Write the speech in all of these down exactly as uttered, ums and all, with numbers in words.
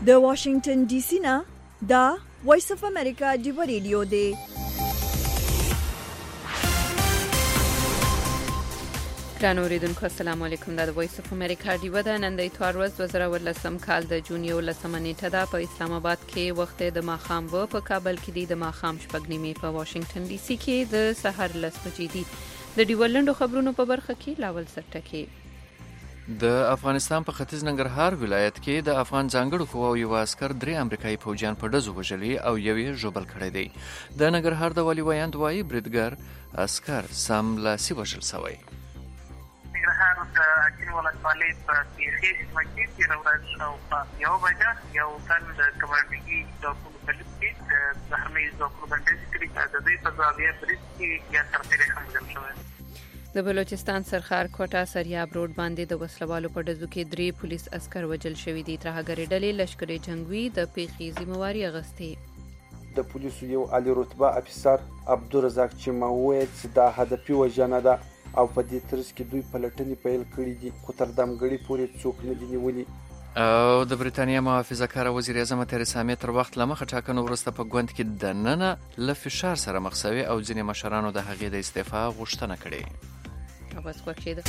د واشنگټن ډي سي نه دا وایس اف امریکا ډیو ریډیو دی. ګرانو اوریدونکو السلام علیکم. دا د وایس اف امریکا ډیو ده. نن د اتوار ورځ دوه زره ولسم کال د جون یولسمه نیټه ده. په اسلام آباد کې وخت د ماښام و، په کابل کې دی د ماښام شپږ نیمې، په واشنگټن ډي سي کې د سحر لس بجې دي. د ډیو لنډو خبرونو په برخه کې لاول سرټکی. د افغانستان په ختیځ ننګرهار ولایت کې د افغان ځانګړو قواو یو عسکر درې امریکایي پوځیان په ډزو وژلي او یو یې ژوبل کړی دی. د ننګرهار د والي ویاند وایي بریدګر عسکر سملاسي وژل شوی. ننګرهار د اچین ولسوالۍ په پیښې سیمه کې تېره ورځ شاوخوا یوه بجه یو تن د کمانډګي ځواکونو په لیست کې د بهرنیو ځواکونو بندیز کړي. د دوی په ځوابیه برید کې یا سرتېری هم وژل شوی. د بلوچستان سرخار کوټه سریاب روډ باندې د وسلوالو په ډزو کې درې پولیس عسکر وژل شوي دي. ترهګرې ډلې لشکرې جنګوي د پیښې ذمہواري اخیستې. د پولیسو یو عالی رتبه افیسر عبدالرزاق چیما وویل چې دا هدفي وژنه ده او په دې ترڅ کې دوی پلټنې پیل کړي دي، خو تر دمګړي پورې څوک نه دي نیولي. او د بریتانیا محافظه کاره وزیر اعظم تریسا مې تر وخت له مخه ټاکنو وروسته په ګوند کې دننه له فشار سره مخ شوې او ځینې مشرانو د هغې د استعفا غوښتنه کړې. بس خوښیده.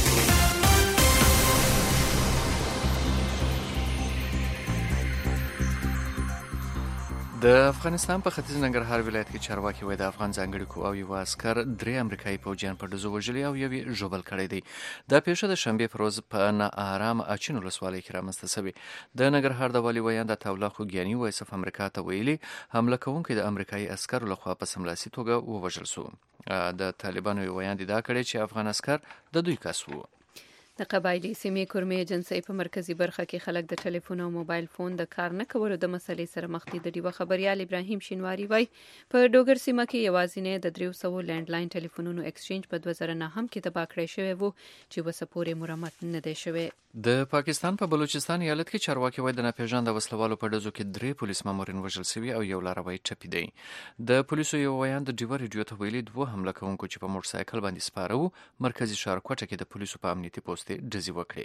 د افغانستان په ختیځ ننګرهار ولایت کې چارواکي وایي د افغان ځانګړي قواو یو عسکر درې امریکایي پوځیان په ډزو وژلي او یو یې ژوبل کړی دی. دا پیښه د شنبې په ورځ په ناارام اچین ولسوالۍ کې رامنځته شوې. د ننګرهار د والي ویاند عطاالله خوګیاني وایس اف امریکا ته ویلي حمله کوونکی د امریکایي عسکرو لخوا په سملاسي توګه ووژل شو. د طالبانو یو ویاند ادعا کړې چې افغان عسکر د دوی کس وو. د قبایلي سیمې کورمې ایجنسۍ په مرکزی برخه کې خلک د ټلیفون او موبایل فون د کار نه کولو د مسلې سره مخ دي. د ډیوه خبريال ابراهیم شینواری وایي په ډوګر سیمه کې یوازینی د درې سوه لینډلاین ټلیفونونو ایکسچینج په دوه زره نهه هم کې تباه کړی شوی وو چې وسه پورې مرمت نه دی شوی. د پاکستان په بلوچستان ایالت کې چارواکي وایي د ناپېژانده وسلوالو په ډزو کې درې پولیس مامورین وژل شوي او یو لاروی ټپي دی. د پولیسو یو ویاند ډیوه ریډیو ته ویلي دوه حمله کوونکو چې په موټرسایکل باندې سپاره وو مرکزي ښار کوټه کې د پولیسو په امنیتي پوستې ډزې وکړې.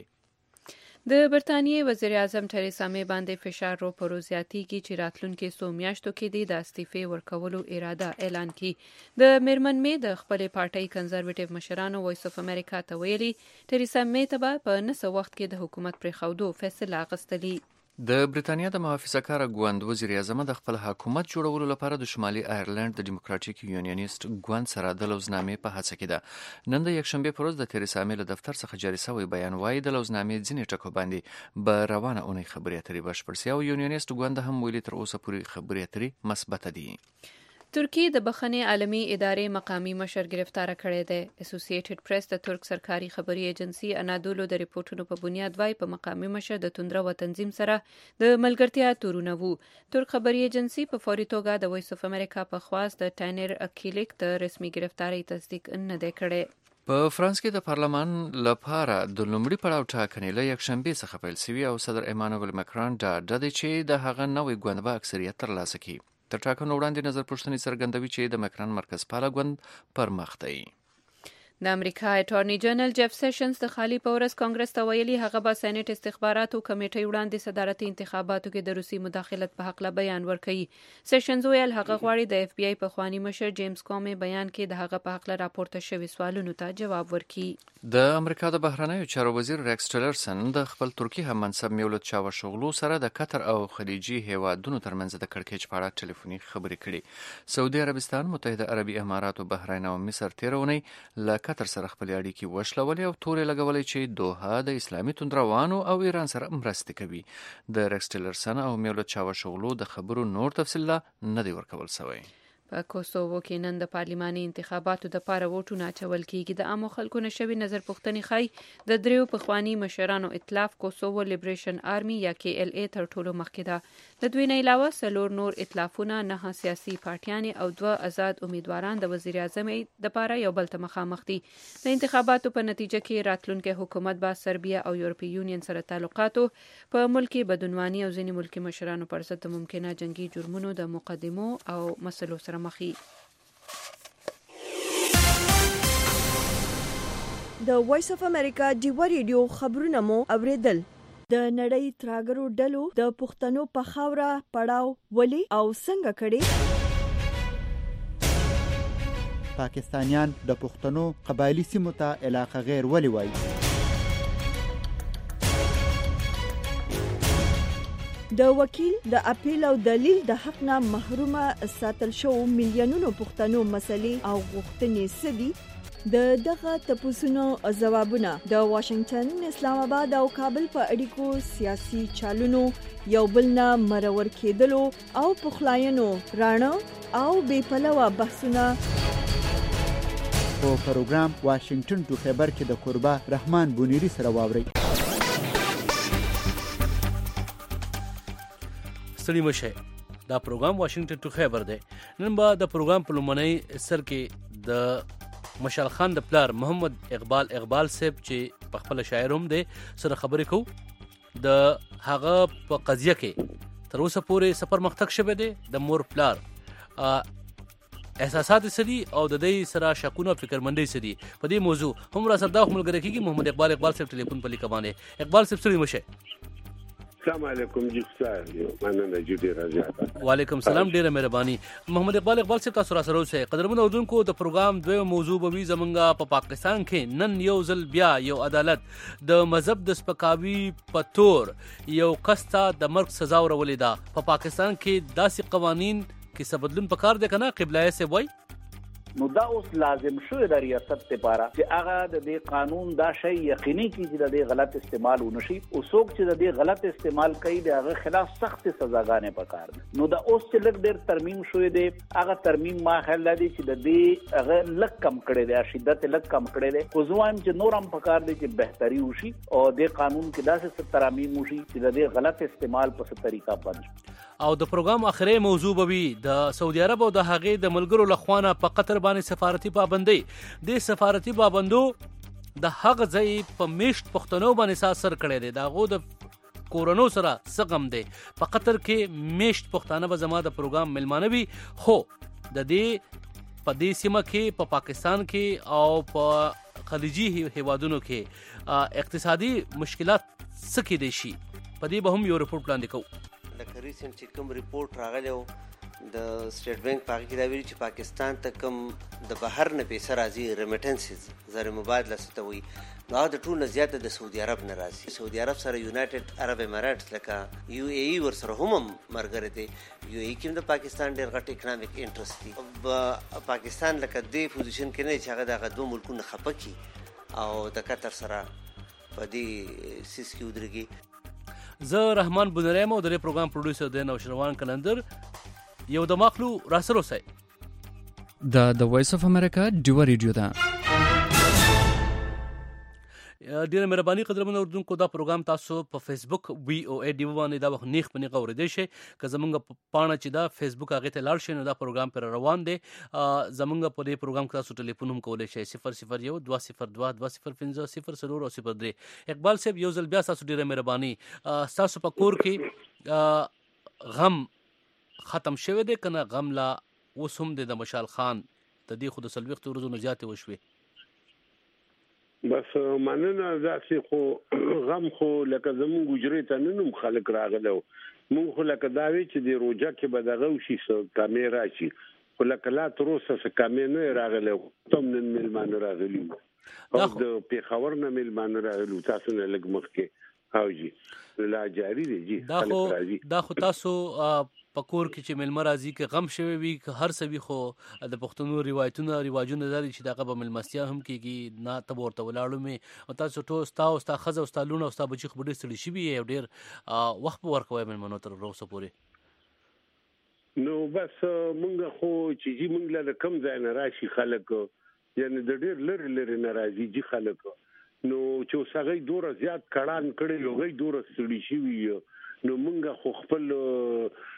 د برتانیې وزیر اعظم تریسا مې باندې فشار رو پرو زیاتیږي چې راتلونکي څو میاشتو کې دی د استعفې ورکولو اراده اعلان کړي. د میرمن مې د خپلې پارټۍ کنزرویټیو مشرانو وایس اف امریکا ته ویلي تریسا مې ته به په نسه وخت کې د حکومت پرېښودو فیصله اخیستلې. د بریتانیا د محافظه کاره ګوند وزیر اعظم د خپل حکومت جوړولو لپاره د شمالي آیرلند د ډیموکراټیک یونینیست ګوند سره د لوزنامې په هڅه کې ده. نن د یکشنبې پر ورځ د تریسا مې له دفتر څخه جاري شوی بیان وایي د لوزنامې ځینې ټکو باندې به روانه اونۍ خبرې اترې بشپړ سي او یونینیست ګوند هم ویلي تر اوسه پورې خبرې اترې مثبت دي. ترکیه د بخښنې عالمي ادارې مقامي مشر گرفتار کړی دی. اسوسییټډ پریس د ترک سرکاري خبري ایجنسی انادولو د ریپورتونو په بنیاد وایي په مقامي مشر د توندره و تنظیم سره د ملګرتیا تورونه وو. ترک خبري ایجنسی په فوري توګه د وایس اف امریکا په خواست د ټاینر اکیلیک د رسمي گرفتاری تصدیق نه دی کړی. په فرانس کې د پارلمان لپاره د لومړي پړاو ټاکنې له یکشنبې څخه پیل شوي او صدر ایمانوئل مکرون ډاډه دی چې د هغه نوی ګوند به اکثریت ترلاسه کړي. تر ټاکنو وړاندې نظر پوښتنې څرګندوي چې د مکرون مرکز پاله ګوند پر مخ دی. د امریکا اټارنی جنرال جف سیشنز د خالی په ورځ کانګرس ته ویلي هغه به سېنات استخباراتو کمیټې وړاندې صدارتي انتخاباتو کې د روسي مداخلت په حق له بیان ورکړي. سیشنز ویل هغه غواړي د اف بی آی په خوانی مشر جیمز کومي بیان کې د هغه په حق له راپورته شوی سوالونو ته جواب ورکړي. د امریکا د بهرنیو چارو وزیر ریکس ټیلرسن د خپل ترکی هم منصب میولود چاوشوغلو سره د قطر او خلیجي هیوادونو ترمنځ د کړکېچ په اړه ټلیفوني خبرې کړې. سعودي عربستان، متحده عربي امارات او بحرین او مصر تیرونی له قطر سره خپل اړیکې وشلولې او تورې لګولې چې دوحه د اسلامي توندروانو او ایران سره مرسته کوي. د ریکس ټیلرسن او میولود چاوشوغلو د خبرو نور تفصیل نه دی ورکول شوی. په کوسوو کې نن د پارلماني انتخاباتو د پاره ووټونه اچول کیږي. د عامو خلکو نشوي نظر پوښتنې ښایي د دریو پخوانی مشرانو ائتلاف کوسوو لیبریشن آرمي یا کې ال ای تر ټولو مخکې ده. د دوی نه علاوه څلور نور ائتلافونه، نه سیاسي پارټیانې او دوه آزاد امیدواران د وزیر اعظم د پاره یو بل ته مخامخ دي. د انتخاباتو په نتیجه کې راتلونکي حکومت با سربیا او یورپي یونین سره تعلقاتو په ملکی بدعنواني او ځینې ملکی مشرانو پر ضد ممکنه جنگي جرمونو د مقدمو او مسلو سره مخي. د وایس اف امریکا ډیو ریډیو خبرونه مو اوریدل. د نړۍ تراګرو ډلو د پښتنو په خاوره پړاو ولې او څنګه کړي؟ پاکستانیان د پښتنو قبایلی سیمو ته علاقه غیر ولې وایي؟ د وکیل د اپیل او دلیل د حق نه محرومه ساتل شو میلیونونو پښتنو مسلې او غوښتنې سدي؟ د دغه تپوسونو ځوابونه د واشنگټن، اسلام آباد او کابل په اړیکو سیاسي چالونو یو بل نه مرور کېدلو او پخلاینو رانه او بې پلوه بحثونه په پروګرام واشنگټن ټو خیبر کې د قربا رحمان بونیری سره واوري. ستړي مشه دا پروګرام واشنگټن ټو خیبر دی. نن به د پروګرام په لومړنۍ سر کې د مشال خان د پلار محمد اقبال اقبال صاحب چې په خپل شاعر هم دی سره خبرې کوو. د هغه په قضیه کې تر اوسه پورې سفر مختک شوی دی. د مور پلار احساسات سدي او د دې سره شکونه او فکرمندۍ سدي. په دې موضوع هم را سره دا ملګری کیږي محمد اقبال اقبال صاحب ټلیفون په لیکه باندې. اقبال صاحب ستړي مشه. السلام علیکم جی خسار مننه جی ډیر زیاته. وعلیکم السلام ډیره مهرباني. محمد اقبال اقبال صاحب تاسو را سره اوسئ. قدرمن اردوونکو د پروګرام دوی موضوع به وي زمونږه په پا پاکستان کې نن یو ځل بیا یو عدالت د مذهب د سپکاوي په تور یو کس ته د مرګ سزا ورولې ده. په پا پاکستان کې داسې قوانین کې څه بدلون پکار دی کنه قبلایه سے وای نو دا اوس لازم شوی د ریاست لپاره چې هغه د دې قانون دا شی یقیني کړي چې د دې غلط استعمال ونشي او څوک چې د دې غلط استعمال کوي د هغه خلاف سخت سزاګانې پکار دي. نو دا اوس چې لږ ډېر ترمیم شوی دی هغه ترمیم ما خیال دی چې د دې هغه لږ کم کړي دی شدت لږ کم کړي دی. خو زه وایم چې نور هم پکار دی چې بهتري وشي او د قانون کې داسې ترامیم وشي چې د دې غلط استعمال په څه طریقه باندې. او د پروګرام اخري موضوع به وي د سعودي عرب او د هغې د ملګرو لخوانه په قطر باندې سفارتي پابندۍ. د سفارتي پابندو د هغه ځای په میشت پښتنو باندې اثر کړی دی. د هغو د کورونو سره سغم دی. په قطر کې میشت پښتانه به زما د پروګرام ملمانه وي. خو د دې په دې سیمه کې په پا پاکستان کې او په خلیجي هیوادونو کې اقتصادي مشکلات څه کېدای شي په دې به هم یو رپورټ وړاندې کوو. لکه ریسنټ چې کوم ریپورټ راغلی و د سټیټ بانک په هغې کې دا ویلي چې پاکستان ته کوم د بهر نه پیسه راځي ریمیټنسز زر مبادله څه ته وایي نو هغه د ټول نه زیاته د سعودي عرب نه راځي. سعودي عرب سره یونایټډ عرب اماراتس لکه یو ای ای ورسره هم ملګری دی. یو ای کې هم د پاکستان ډېر غټ اکنامک انټرسټ دی. پاکستان لکه دې پوزیشن کې نه دی چې هغه د هغه دوه ملکونه خفه کړي او د قطر سره په دې سیس کې ودرېږي. زه رحمان بونریم او د دې پروګرام پروډوسر دی نوشروان کلندر. یو د ماخلو را سره اوسئ. دا د وایس اف امریکا ډیو ریډیو ده. ډیره مهرباني قدرمن اردوونکو دا پروګرام تاسو په فیسبوک وی او ای ډیو باندې دا وخت نیخ پنی غوړې شي که زمونږ په پاڼه چې دا فیسبوک هغه ته لاړ شي نو دا پروګرام پر روان دی. زمونږ په دې پروګرام کې تاسو ټلیفون هم کولای شئ صفر صفر یو دوه صفر دوه دوه صفر پنځه صفر څلور او صفر درې. اقبال صاحب یو ځل بیا تاسو ډیره مهرباني. تاسو په کور کې غم ختم شوی دی کنه غم لا اوس هم د مشال خان د دې خود سلويخت ورځو نه زیاتې وشوي؟ بس مننه داسې خو غم خو لکه زمونږ ګجرې ته نن هم خلک راغلی و مونږ خو لکه دا وی چې د روژه کې به دغه وشي څه کامې راشي خو لکه لا تر اوسه څه کامې نه راغلی و. تم نن میلمانه راغلي وو او د پېښور نه میلمانه راغلي وو تاسو نه لږ مخکې حاجي لا جاری دی جی. دا خو دا خو تاسو په کور کې چې ملمه راځي که غم شوی وي که هر څه وي خو د پښتنو روایتونه رواجونه لري چې دغه به ملمستیا هم کېږي نه ته به ورته ولاړو مې او تاسو ټول ستا او ستا ښځه او ستا لوڼه او ستا بچي خو به ډېر ستړي شوي او ډېر وخت به ورکوی مېلمنو تر اوسه پورې. نو بس مونږ خو چې جي مونږ له کوم ځای نه راشي خلک یعنی د ډېر لرې لرې نه راځي جي خلک نو چې اوس هغوی دومره زیات کړان کړی هغوی دومره ستړي شوي نو مونږ خو خپل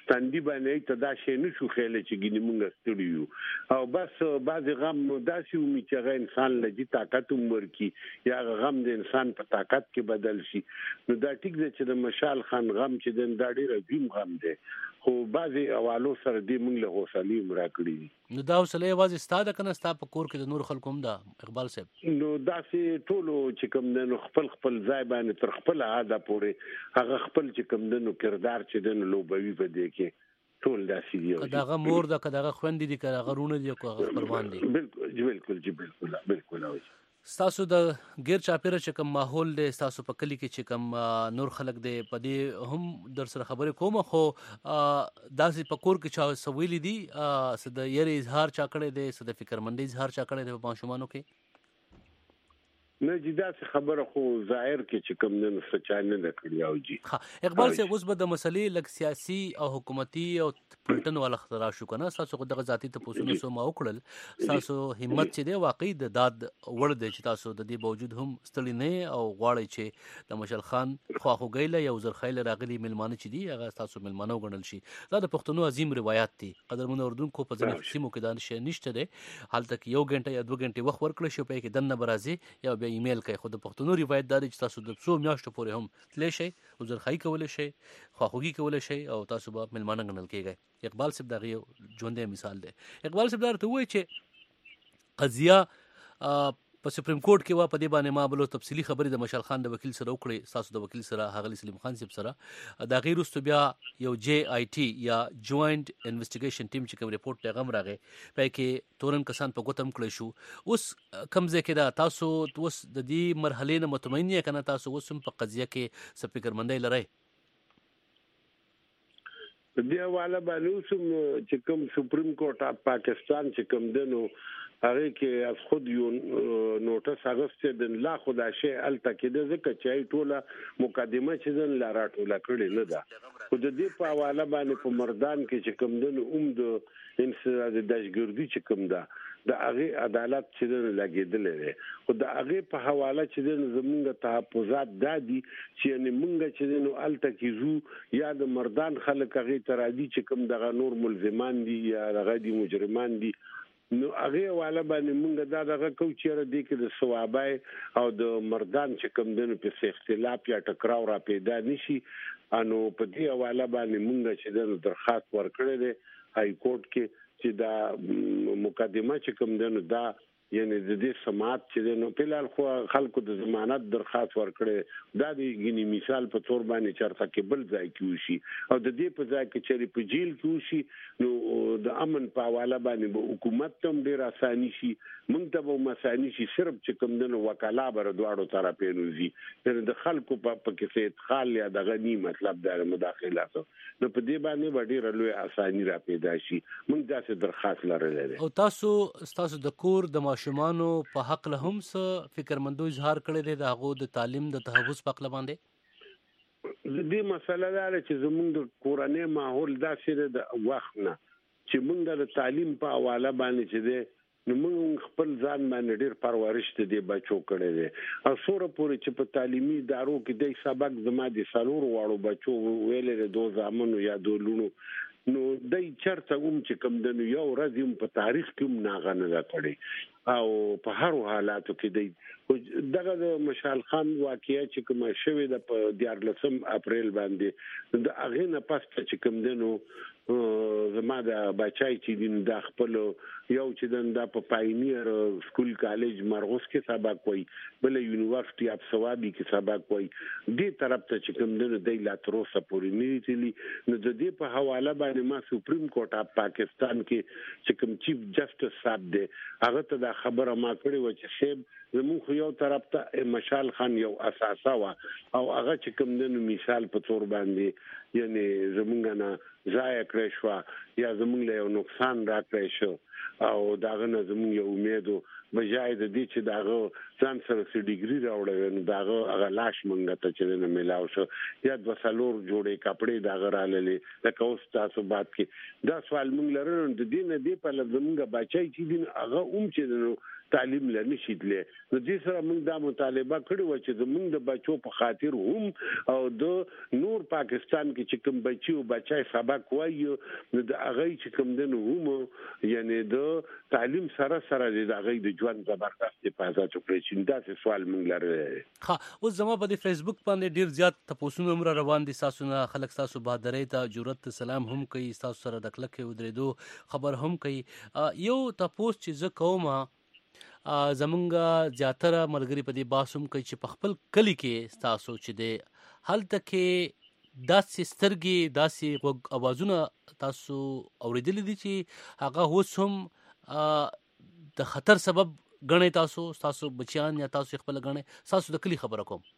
ستاندی باندې ته دا شی نه شو خېل چې ګینه مونږ ستړي یو او بس بعض غم داسې ومي چې هغه انسان لږی طاقت عمر کی یا غم د انسان په طاقت کې بدل شي نو دا ټیک دی چې د مشال خان غم چې د دا ډېر عظیم غم دی خو بعضی اوالو سره دې موږ له حوصله مرا کړی دي نو دا حوصله یوازې ستاده کنه ستا په کور کې د نور خلکو هم دا اقبال صاحب نو داسې ټولو چې کوم د خپل خپل ځای باندې تر خپل عاده پورې هغه خپل چې کوم د کردار چې د لوبوي په دې کې ټول داسې دی کداغه مور دا کداغه خويندې دي کداغه رونه دي او خپلوان دي بالکل بالکل جی بالکل بالکل ستاسو د غیر چاپیره چې کوم ماحول دی ستاسو په کلی کې چې کوم نور خلک دی په دې هم در سره خبرې کوم خو داسې په کور کې چا سویلې دي څه د یری اظهار چا کړی دی څه د فکرمندۍ اظهار چا کړی دی په ماشومانو کې نه جدا څه خبره خو ظاهر کې چې کوم نه سچانه نه کړی او جی ها اقبال صاحب اوس به د مسلې لک سیاسي او حکومتي او پلټن والا اختراع شو کنه تاسو دغه ذاتی ته پوسونه سو ما وکړل تاسو همت چې دی واقعي د داد وړ دی چې تاسو د دې باوجود هم ستړي نه او غواړي چې د مشال خان خواخوږی یو زرخیل راغلي ملمانه چې دی هغه تاسو ملمانه وګڼل شي دا د پښتنو عظیم روایت دي قدرمن اردوونکو په ځینې سیمو کې دا نشه نشته دی حالت کې یو غنټه یا دوه غنټه وخت ورکړل شي په کې دنه برازي یا ایمیل کوي خو د پښتنو روایت داري چې تاسو د څو میاشتو پورې هم تللی شئ وزرخای کولای شئ خواخوږي کولای شئ او تاسو به ملمانه ګڼل کېږئ اقبال صاحب دغه یو ژوندی مثال دی اقبال صاحب درته وایي چې قضیه په سپریم کورټ کې وا په دې باندې ما بلو تفصیلی خبرې د مشال خان د وکیل سره وکړې تاسو د وکیل سره هغه سلیم خان صاحب سره دا غیر واستو بیا یو جی آی ټي یا جوائنٹ انویسټیګیشن ټیم چې کوم ریپورت پیغام راغی په کې تورن کسان په ګوتم کړی شو اوس کمزې کې دا تاسو اوس د دې مرحله نه مطمئن یې کنه تاسو اوس په قضیه کې څه فکرمندۍ لرئ د حواله باندې سم چې کوم سپریم کورټ اف پاکستان چې کوم دنو هغه کې از خود یو نوټس اغسته د لا خدا شی الته کې د ځکه چې ټوله مقدمه چې دن لا راټوله کړي نه ده خو د دې په حواله باندې په مردان کې چې کوم دنو اوم د انسان د دشګردي چې کوم ده د هغه عدالت چې دن لګیدل لري خو د هغه په حواله چې دن زمونږ تحفظات دادي چې نه مونږ چې دن الته کې زو یا د مردان خلک هغه ترادي چې کوم دغه نور ملزمان دي یا هغه دي مجرمان دي نو هغه والا باندې مونږ دا دغه کو چیرې د کې د ثوابای او د مردان چې کوم دنو په اختلاف یا ټکراو را پیدا نشي انو په دې والا باندې مونږ چې د درخواست ورکړې ده هاي کورټ کې چې دا مقدمه چې کوم دنو دا یعنی د دې سماعت چې نو په لال خو خلکو د ضمانت درخواست ورکړي دا د غنی مثال په تور باندې چرته کې بل ځای کې وشي او د دې په ځای کې چې په جیل کې وشي نو د امن په حواله باندې حکومت ته ډیر اساني شي مونږ ته به مسانی شي صرف چې کوم د وکاله بر دواړو طرفینو زی د خلکو په کې څه ادخال یا د غنی مطلب د مداخلات نو په دې باندې ډیر لوی اساني را پیدا شي مونږ داسې درخواست لرل او تاسو تاسو د کور د ماشومانو په حق له هم څه فکرمندو اظهار کړی دی د هغو د تعلیم د تحفظ په حق باندې د دې مسله دا چې زموږ د کورنۍ ماحول داسې د وخت نه چې موږ د تعلیم په حواله باندې چې دی نو موږ خپل ځان باندې ډېر پرورش ته دی بچو کړی دی او سوره پورې چې په تعلیمي ادارو کې د سبق زما د سلور واړو بچو ویلې د دوه زامنو یا دولونو نو دای چرته هم چې کوم د یو ورځ هم په تاریخ کې هم ناغنه کړي او په هر حالاتو کې دی دغه د مشال خان واقعیا چې کوم شوه د دیارلسم اپریل باندې د اغه نه پس چې کوم دنو زما د بچای چې دین د خپل یو چې د په پاینیر سکول کالج مرغوس کې سبق وای بل یونیورسيټي اف ثوابي کې سبق وای دې طرف ته چې کوم دنو د لاتروسه پورې نیتلی نو د دې په حواله باندې ما سپریم کورټ اف پاکستان کې چې کوم چیف جسټس صاحب دی هغه ته دا خبره ما کړې و چې شیب زموږ یو طرف ته مشال خان یو اساسه وا او هغه چې کوم دنو مثال په تور باندې یعنی زمونږ نه ضایع کړی شو یا زمونږ له یو نقصان راکړی شو او داغه نه زمونږ یو امیدو بجای د دې چې داغه ځان سره سي ډیګري راوړل نو داغه هغه لاش مونږ ته چې نه ملاو شو یا د وسلور جوړې کپڑے داغه راللې لکه اوس تاسو بات کې دا سوال مونږ لرو د دې نه دی په لږ زمونږ بچای چې دین هغه اوم چې تعلیم لنی شیدله نو دې سره موږ دا مطالبه کړو چې زموږ د بچو په خاطر هم او د نور پاکستان کې چې کوم بچي او بچای سبق وایي نو د هغه چې کوم دنو هم یعنی د تعلیم سره سره د هغه د ژوند زبردست حفاظت وکړي چې دا څه سوال موږ لري. ها اوس زما په فیسبوک باندې ډیر زیات تاسو نو عمر روان دي تاسو نه خلک تاسو بهادرۍ ته جرأت سلام هم کوي تاسو سره د کلکه ودرېدو خبر هم کوي. یو تاسو چې زه کومه زمونږ زیاتره ملګری په دې باسم کوي چې په خپل کلی کې تاسو چې دی هلته کې داسې سترګې داسې غوږ اوازونه تاسو اورېدلی دي چې هغه اوس هم د خطر سبب ګڼئ تاسو تاسو بچیان یا تاسو خپل ګڼئ تاسو د کلی خبره کوم.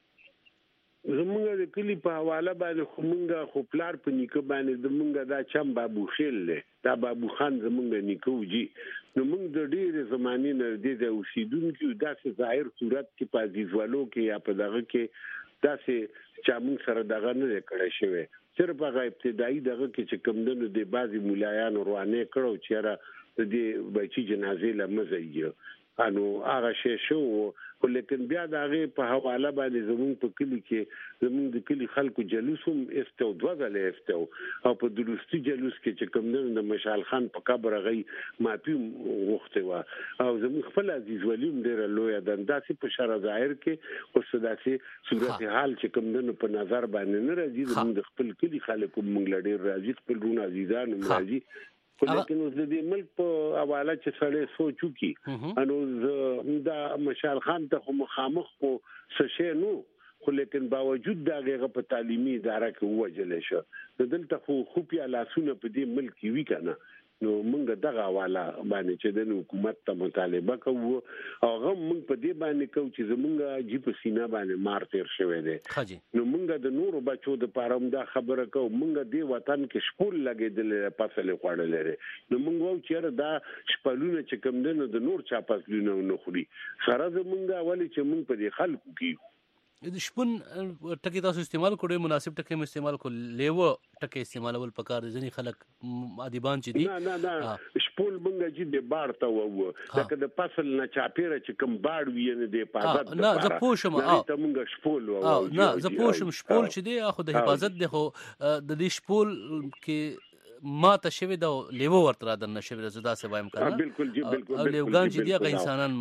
زمونږ د کلی په حواله باندې خو مونږ خو پلار په نیکه باندې د مونږ دا چم بابو خیل دی دا بابو خان زمونږ نیکه وجي نو مونږ د ډېرې زمانې نه د دې اوسیدونکو داسې ظاهر صورت کې په عزیزوالو کې یا په دغه کې داسې چې مونږ سره دغه نه کړی شوی صرف هغه ابتدایي دغه کې چې کوم دنو د بعضې ملایانو روانې کړو چې یاره د دې بچي جنازې له مه ځئ انو هغه شی شو خو لیکن بیا د هغې په حواله باندې زمونږ په کلي کې زمونږ د کلي خلکو جلوس هم ایسته او دوه ځله ایسته او په درستي جلوس کې چې کوم د مشال خان په قبر هغې معافي غوښتې وه او زمونږ خپل عزیز ولي هم ډېره لویه ده داسې په شرع ظاهر کې اوس داسې صورت حال چې کوم د په نظر باندې نه راځي زمونږ د خپل کلي خلکو موږ له ډېر راځي خپل رونه عزیزان هم راځي لیکن اوس د دې ملک په حواله چې سړی سوچ وکړي انو دا مشال خان ته خو مخامخ خو څه شی نو خو لیکن باوجود د هغې په تعلیمي اداره کې ووژلی شه د دلته خو خوپیا لاسونه په دې ملک کې وي که نه نو مونږ دغه حواله باندې چې د حکومت ته مطالبه کوو او هغه مونږ په دې باندې کوو چې زمونږ جی په سینه باندې مار تیر شوی دی نو مونږ د نورو بچو د پاره هم دا خبره کوو مونږ دې وطن کې شپول لګېدلی فصلې خوړلی دی نو مونږ وایو چې یاره دا شپلونه چې کوم دی نو د نور چا فصلونه ونه خوري سره زمونږ ولې چې مونږ په دې خلکو کې د شپون ټکی تاسو استعمال کړئ مناسب ټکی مو استعمال کړئ لیوه ټکی استعمالول پکار دي ځینې خلک ادیبان چې دي نه نه نه شپول مونږ چې د باړ ته وو لکه د فصل نه چاپیره چې کوم باړ وي نه د حفاظت نه زه پوه شم ته مونږ شپول وو نه زه پوه شم شپول چې دی خو د حفاظت دی خو د دې شپول کې ما ته شوی دا لیوه ورته را دننه شوی ده زه داسې وایم که نه بالکل جی بالکل او لیوګان چې دي هغه انسانان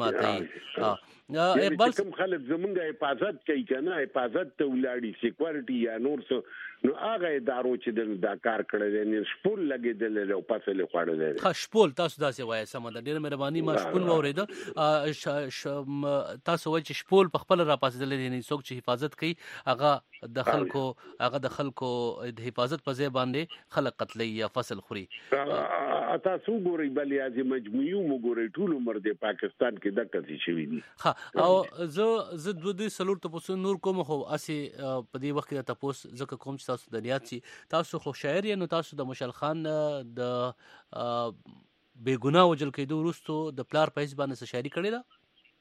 ماتوي کوم خلک زمونږ حفاظت کوي که نه حفاظت ته ولاړي سیکورټي یا نور څه نو هغه ادارو چې دا کار کړی دی نه شپول لګېدلی دی او فصل یې خوړلی دی ښه شپول تاسو داسې وایئ سمه ده ډېره مهرباني ما شپول واورېده تاسو وایئ چې شپول په خپله راپاڅېدلی دی څوک چې حفاظت کوي هغه د خلکو هغه د خلکو د حفاظت په ځای باندې خلک قتلوي یا فصل خوري تاسو وګورئ بلې از مجموعي وګورئ ټول عمر د پاکستان کې دغه څه شوي دي او زه زه دوه دوی څلور تپوسونه نور کوم خو هسې په دې وخت کې د تپوس ځکه کوم چې تاسو د یاد شي تاسو خو شاعر یې نو تاسو د مشال خان د بې ګناه وژل کېدو وروستو د پلار په حیث باندې څه شاعري کړې ده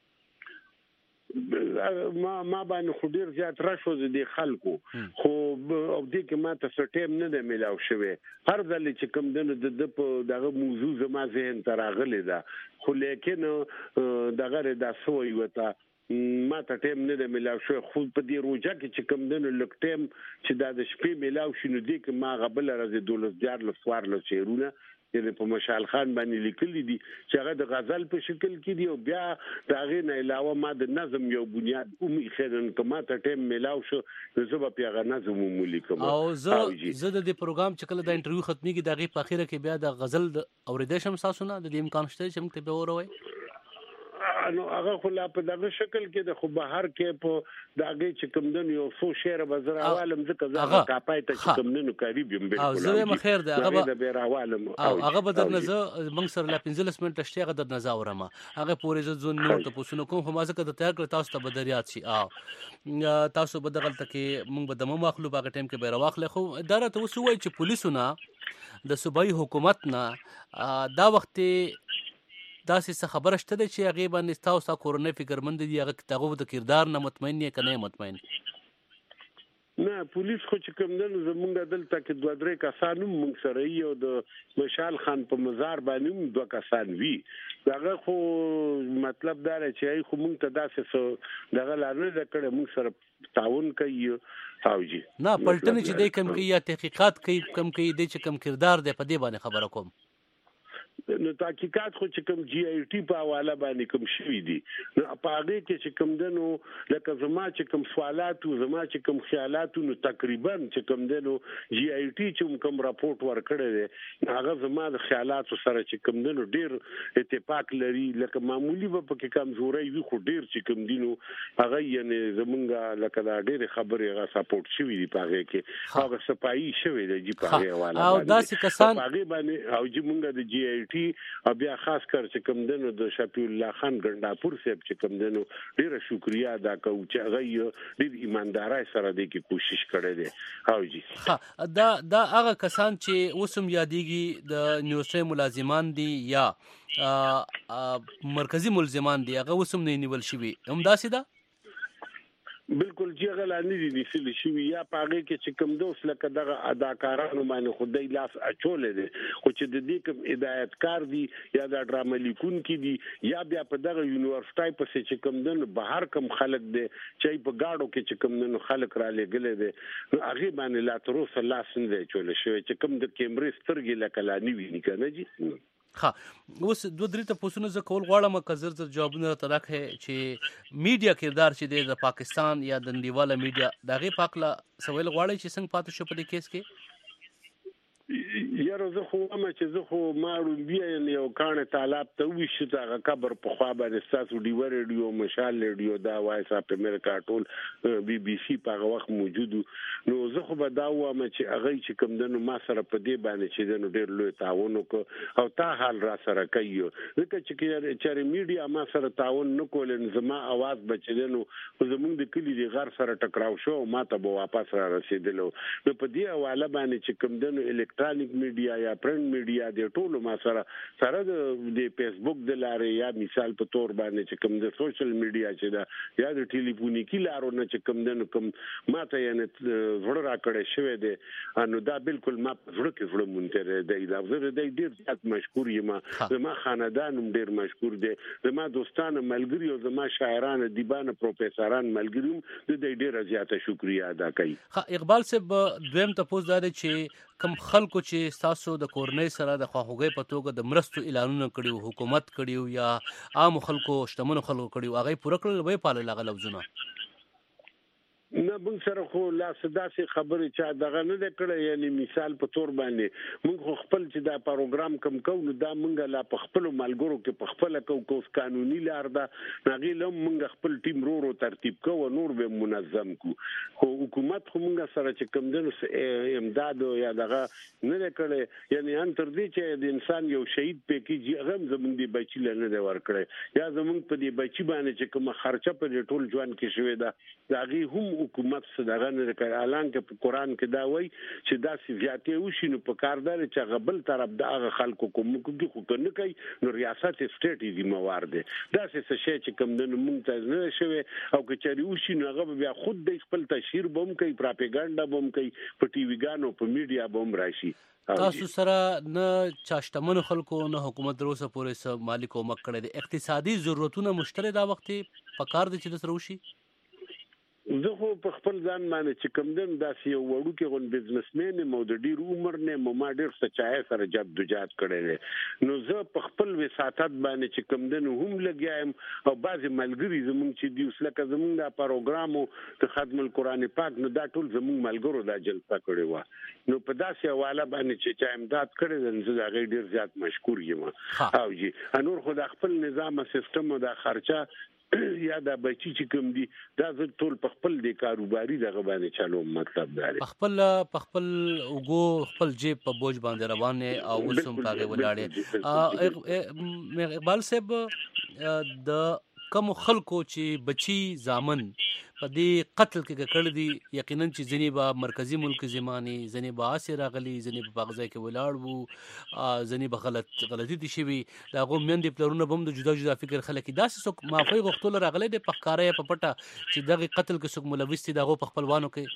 ما ما باندې خو ډیر زیات راشو د خلکو خو او دې کې ما ته څه ټیم نه دی میلاو شوی هر ځل چې کوم د د په دغه موضوع زما ذهن ته راغلی ده خو لیکن دغه دا سوی وته ما ته ټیم نه دی میلاو شوی خو په دې روجا کې چې کوم د لک ټیم چې دا د شپې میلاو شنو دې کې ما غبل راځي دولس جار لسوار له چیرونه یعنی په مشال خان باندې لیکلي دي چې هغه د غزل په شکل کې دي او بیا د هغې نه علاوه ما د نظم یو بنیاد کوم ایښی که ما ته ټایم میلاو شو نو زه به پې هغه نظم هم ولیکم او زه زه د دې پروګرام چې کله دا انټرویو ختمېږي د هغې په اخره کې بیا د غزل اورېدی شم ستاسو نه د دې امکان شته چې موږ ته بیا واوروئ نو هغه خو لا په دغه شکل کې د خو بهر کې په د هغې چې کوم دن یو څو شعر به زه راوالم ځکه زه هغه کاپای ته چې کوم دنو قریب یم او زه وایم خیر دی هغه به راوالم او هغه به درنه زه موږ سره لا پنځلس منټه شته هغه درنه زه اورم هغه پورې زه ځون نور تپوسونه کوم خو ما ځکه د تیار کړ تاسو ته به در یاد شي او تاسو به دغلته کې موږ به دمه واخلو په هغه ټایم کې به راواخلې خو دا راته اوس ووایي چې پولیسونه د صوبایي حکومت نه دا وخت داسې څه خبره شته ده چې هغې باندې تاسو کورنۍ فکرمند دي هغه د کردار نه مطمئن یې که نه یې مطمئن نه پولیس خو چې کوم دنو زمونږ دلته کې دوه درې کسان موږ سره یو د مشال خان په مزار باندې دوه کسان وی دغه خو مطلب دا دی چې خو موږ ته داسې دغه لاره ده کړه موږ سره تعاون کوي او جی نه پلټنې چې دای کم کوي یا تحقیقات کوي کم کوي د چې کم کردار دی په دې باندې خبره کوم نو تحقیقات خو چې کوم جی آی ټي په حواله باندې کوم شوی دي نو په هغه کې چې کوم دنو لکه زما چې کوم سوالات او زما چې کوم خیالات نو تقریبا چې کوم دنو جی آی ټي چې کوم راپورټ ورکړی دی هغه زما د خیالات سره چې کوم دنو ډیر اتفاق لري لکه معمولی به پکې کمزوري وي خو ډیر چې کوم دینو هغه یعنی زمونږه لکه دا ډیر خبرې هغه سپورټ شوی دی په هغه کې هغه صفایي شوی دی جی په هغه حواله او داسې کسان هغه باندې او جی مونږه د جی آی ټي او بیا خاص کر چې کوم دنو د شفیع الله خان ګنداپور صاحب چې کوم دنو ډیره شکریا ادا کوم چې هغه ډیر ایماندارۍ سره د کی کوشش کړې ده او جی ها دا دا هغه کسان چې اوسم یادېږي د نیوسه ملازمان دي یا مرکزی ملزمان دي هغه اوسم نه نیول شوی هم داسې ده بالکل چې غلانی دي نسل شوی یا پاګه کې چې کوم دوس لکه دغه اداکارانو باندې خدای لاس اچولې دي خو چې د دې کوم هدایتکار دي یا د ډرامه لیکون کې دي یا بیا په دغه یونیورسيټي په چې کوم دنو بهر کوم خلک دي چې په گاډو کې چې کوم دنو خلک را لګلې دي هغه باندې لا تر اوسه لاس نه دی چولې شوی چې کوم د کیمرې سترګې لکه لانی ویني کنه جی ها اوس دوه درې ته پوښتنه زه کول غواړم که زر زر جوابونه راته راکړئ چې میډیا کردار چې دی د پاکستان یا د نړیواله میډیا د هغې په هکله سویل غواړئ چې څنګه پاتې شو په دې کیس کې یاره زه خو وایم چې زه خو ما روبیا یو کانه طالب ته وښه دا قبر په خوا باندې تاسو دی ور ریډیو مشال ریډیو دا وایس اپ امریکا ټول بي بي سي په وخت موجود نو زه خو به دا وایم چې هغه چې کوم دنو ما سره په دې باندې چې دنو ډېر لوی تعاون وکړ او تا حال را سره کوي ځکه چې چې میډیا ما سره تعاون نکول زما आवाज بچیدنو زمونږ د کلی دی غر سره ټکراو شو ما ته به واپس را رسیدلو نو په دې حواله باندې چې کوم دنو الکترونیک میډیا یا پرنٹ میډیا د ټولو ما سره سره د فیسبوک د لارې یا مثال په تور باندې چې کوم د سوشل میډیا چې دا یا د ټلیفونیکی لارو نه چې کوم دنو کوم ما ته یعنی زړه را کړی شوی دی نو دا بالکل ما په زړه کې زړه مونته دی دا زه د ډیر زیات مشکور یم زما خاندان هم ډیر مشکور دی زما دوستان ملګری او زما شاعران دیبان پروفیسوران ملګری د دې ډیر زیاته شکریا ادا کوي اقبال صاحب دویم تاسو دا چې کم خلکو چې تاسو د کورنۍ سره د خواخوږۍ په توګه د مرستو اعلانونه کړیو حکومت کړیو یا عام خلکو شتمنو خلکو کړیو هغه پوره کړل به پاله لغه لفظونه نه موږ سره خو لا صداسي خبرې چا دغه نه د کړه یعنی مثال په تور باندې موږ خو خپل چې دا پروګرام کم کوو دا موږ لا په خپل ملګرو کې په خپل کوو کوس قانوني لار ده نغې لم موږ خپل ټیم رورو ترتیب کوو نور به منظم کو خو حکومت خو موږ سره چې کم دنو امداد یا دغه نه کړي یعنی ان تر دې چې د انسان یو شهید پکې هغه زموږ دی بچی لنه دی ور کړی یا زموږ په دې بچی باندې چې کوم خرچه په ټول ژوند کې شوی دا دغه هم حکومت صدغه نه کوي اعلان کې په قران کې دا وایي چې دا سیاته وشي نو په کاردار چې غبل طرف د هغه خلکو کوم کې خو کنه کوي نو ریاست سټیټ دی موار دي دا څه شي چې کوم د ممتاز نه شوی او کچاري وشي نو هغه بیا خود د خپل تشهیر بم کوي پروپاګاندا بم کوي په ټي وی ګانو په میډیا بم راشي تاسو سره نه چاشتمن خلکو نه حکومت دروسه پورې سم مالک او مکړه دي اقتصادي ضرورتونه مشترک دا وخت په کار دي چې سره وشي زه خو په خپل ځان باندې چې کوم دن داسې یو وړو کې غون بزنسمن مو د ډیر عمر نه مو ما ډیر سچای سره جدوجہد کړی نو زه په خپل وساتت باندې چې کوم دن هم لګیایم او بعضی ملګری زمونږ چې دی اوس لکه زمونږ دا پروګرامو د خدمت القرآن پاک نو دا ټول زمونږ ملګرو دا جلسه کړې و نو په داسې حواله باندې چې چا امداد کړی زه دا غي ډیر زیات مشکور یم او جی انور خو د خپل نظام سیستم او د خرچه یا دا بچی چې کوم دي دا ټول په خپل د کاروباري دغه باندې چالو مطلب دا په خپل په خپل وګو خپل جیب په بوج باندې روانه او وسوم پاګه ولاړې اقبال صاحب د کوم خلکو چې بچی زامن په دې قتل کې کړل دي یقینا چې ځنی با مرکزی ملک زمانی ځنی با اسیر غلی ځنی په بغزای کې ولاړ وو ځنی به غلط غلطی دي شوی دا غو مند پلرونه بم د جدا جدا فکر خلک داسې څوک معافي غوښتل راغلي د پخکارې په پټه چې دغه قتل کې څوک ملوث دي دغه په خپلوانو کې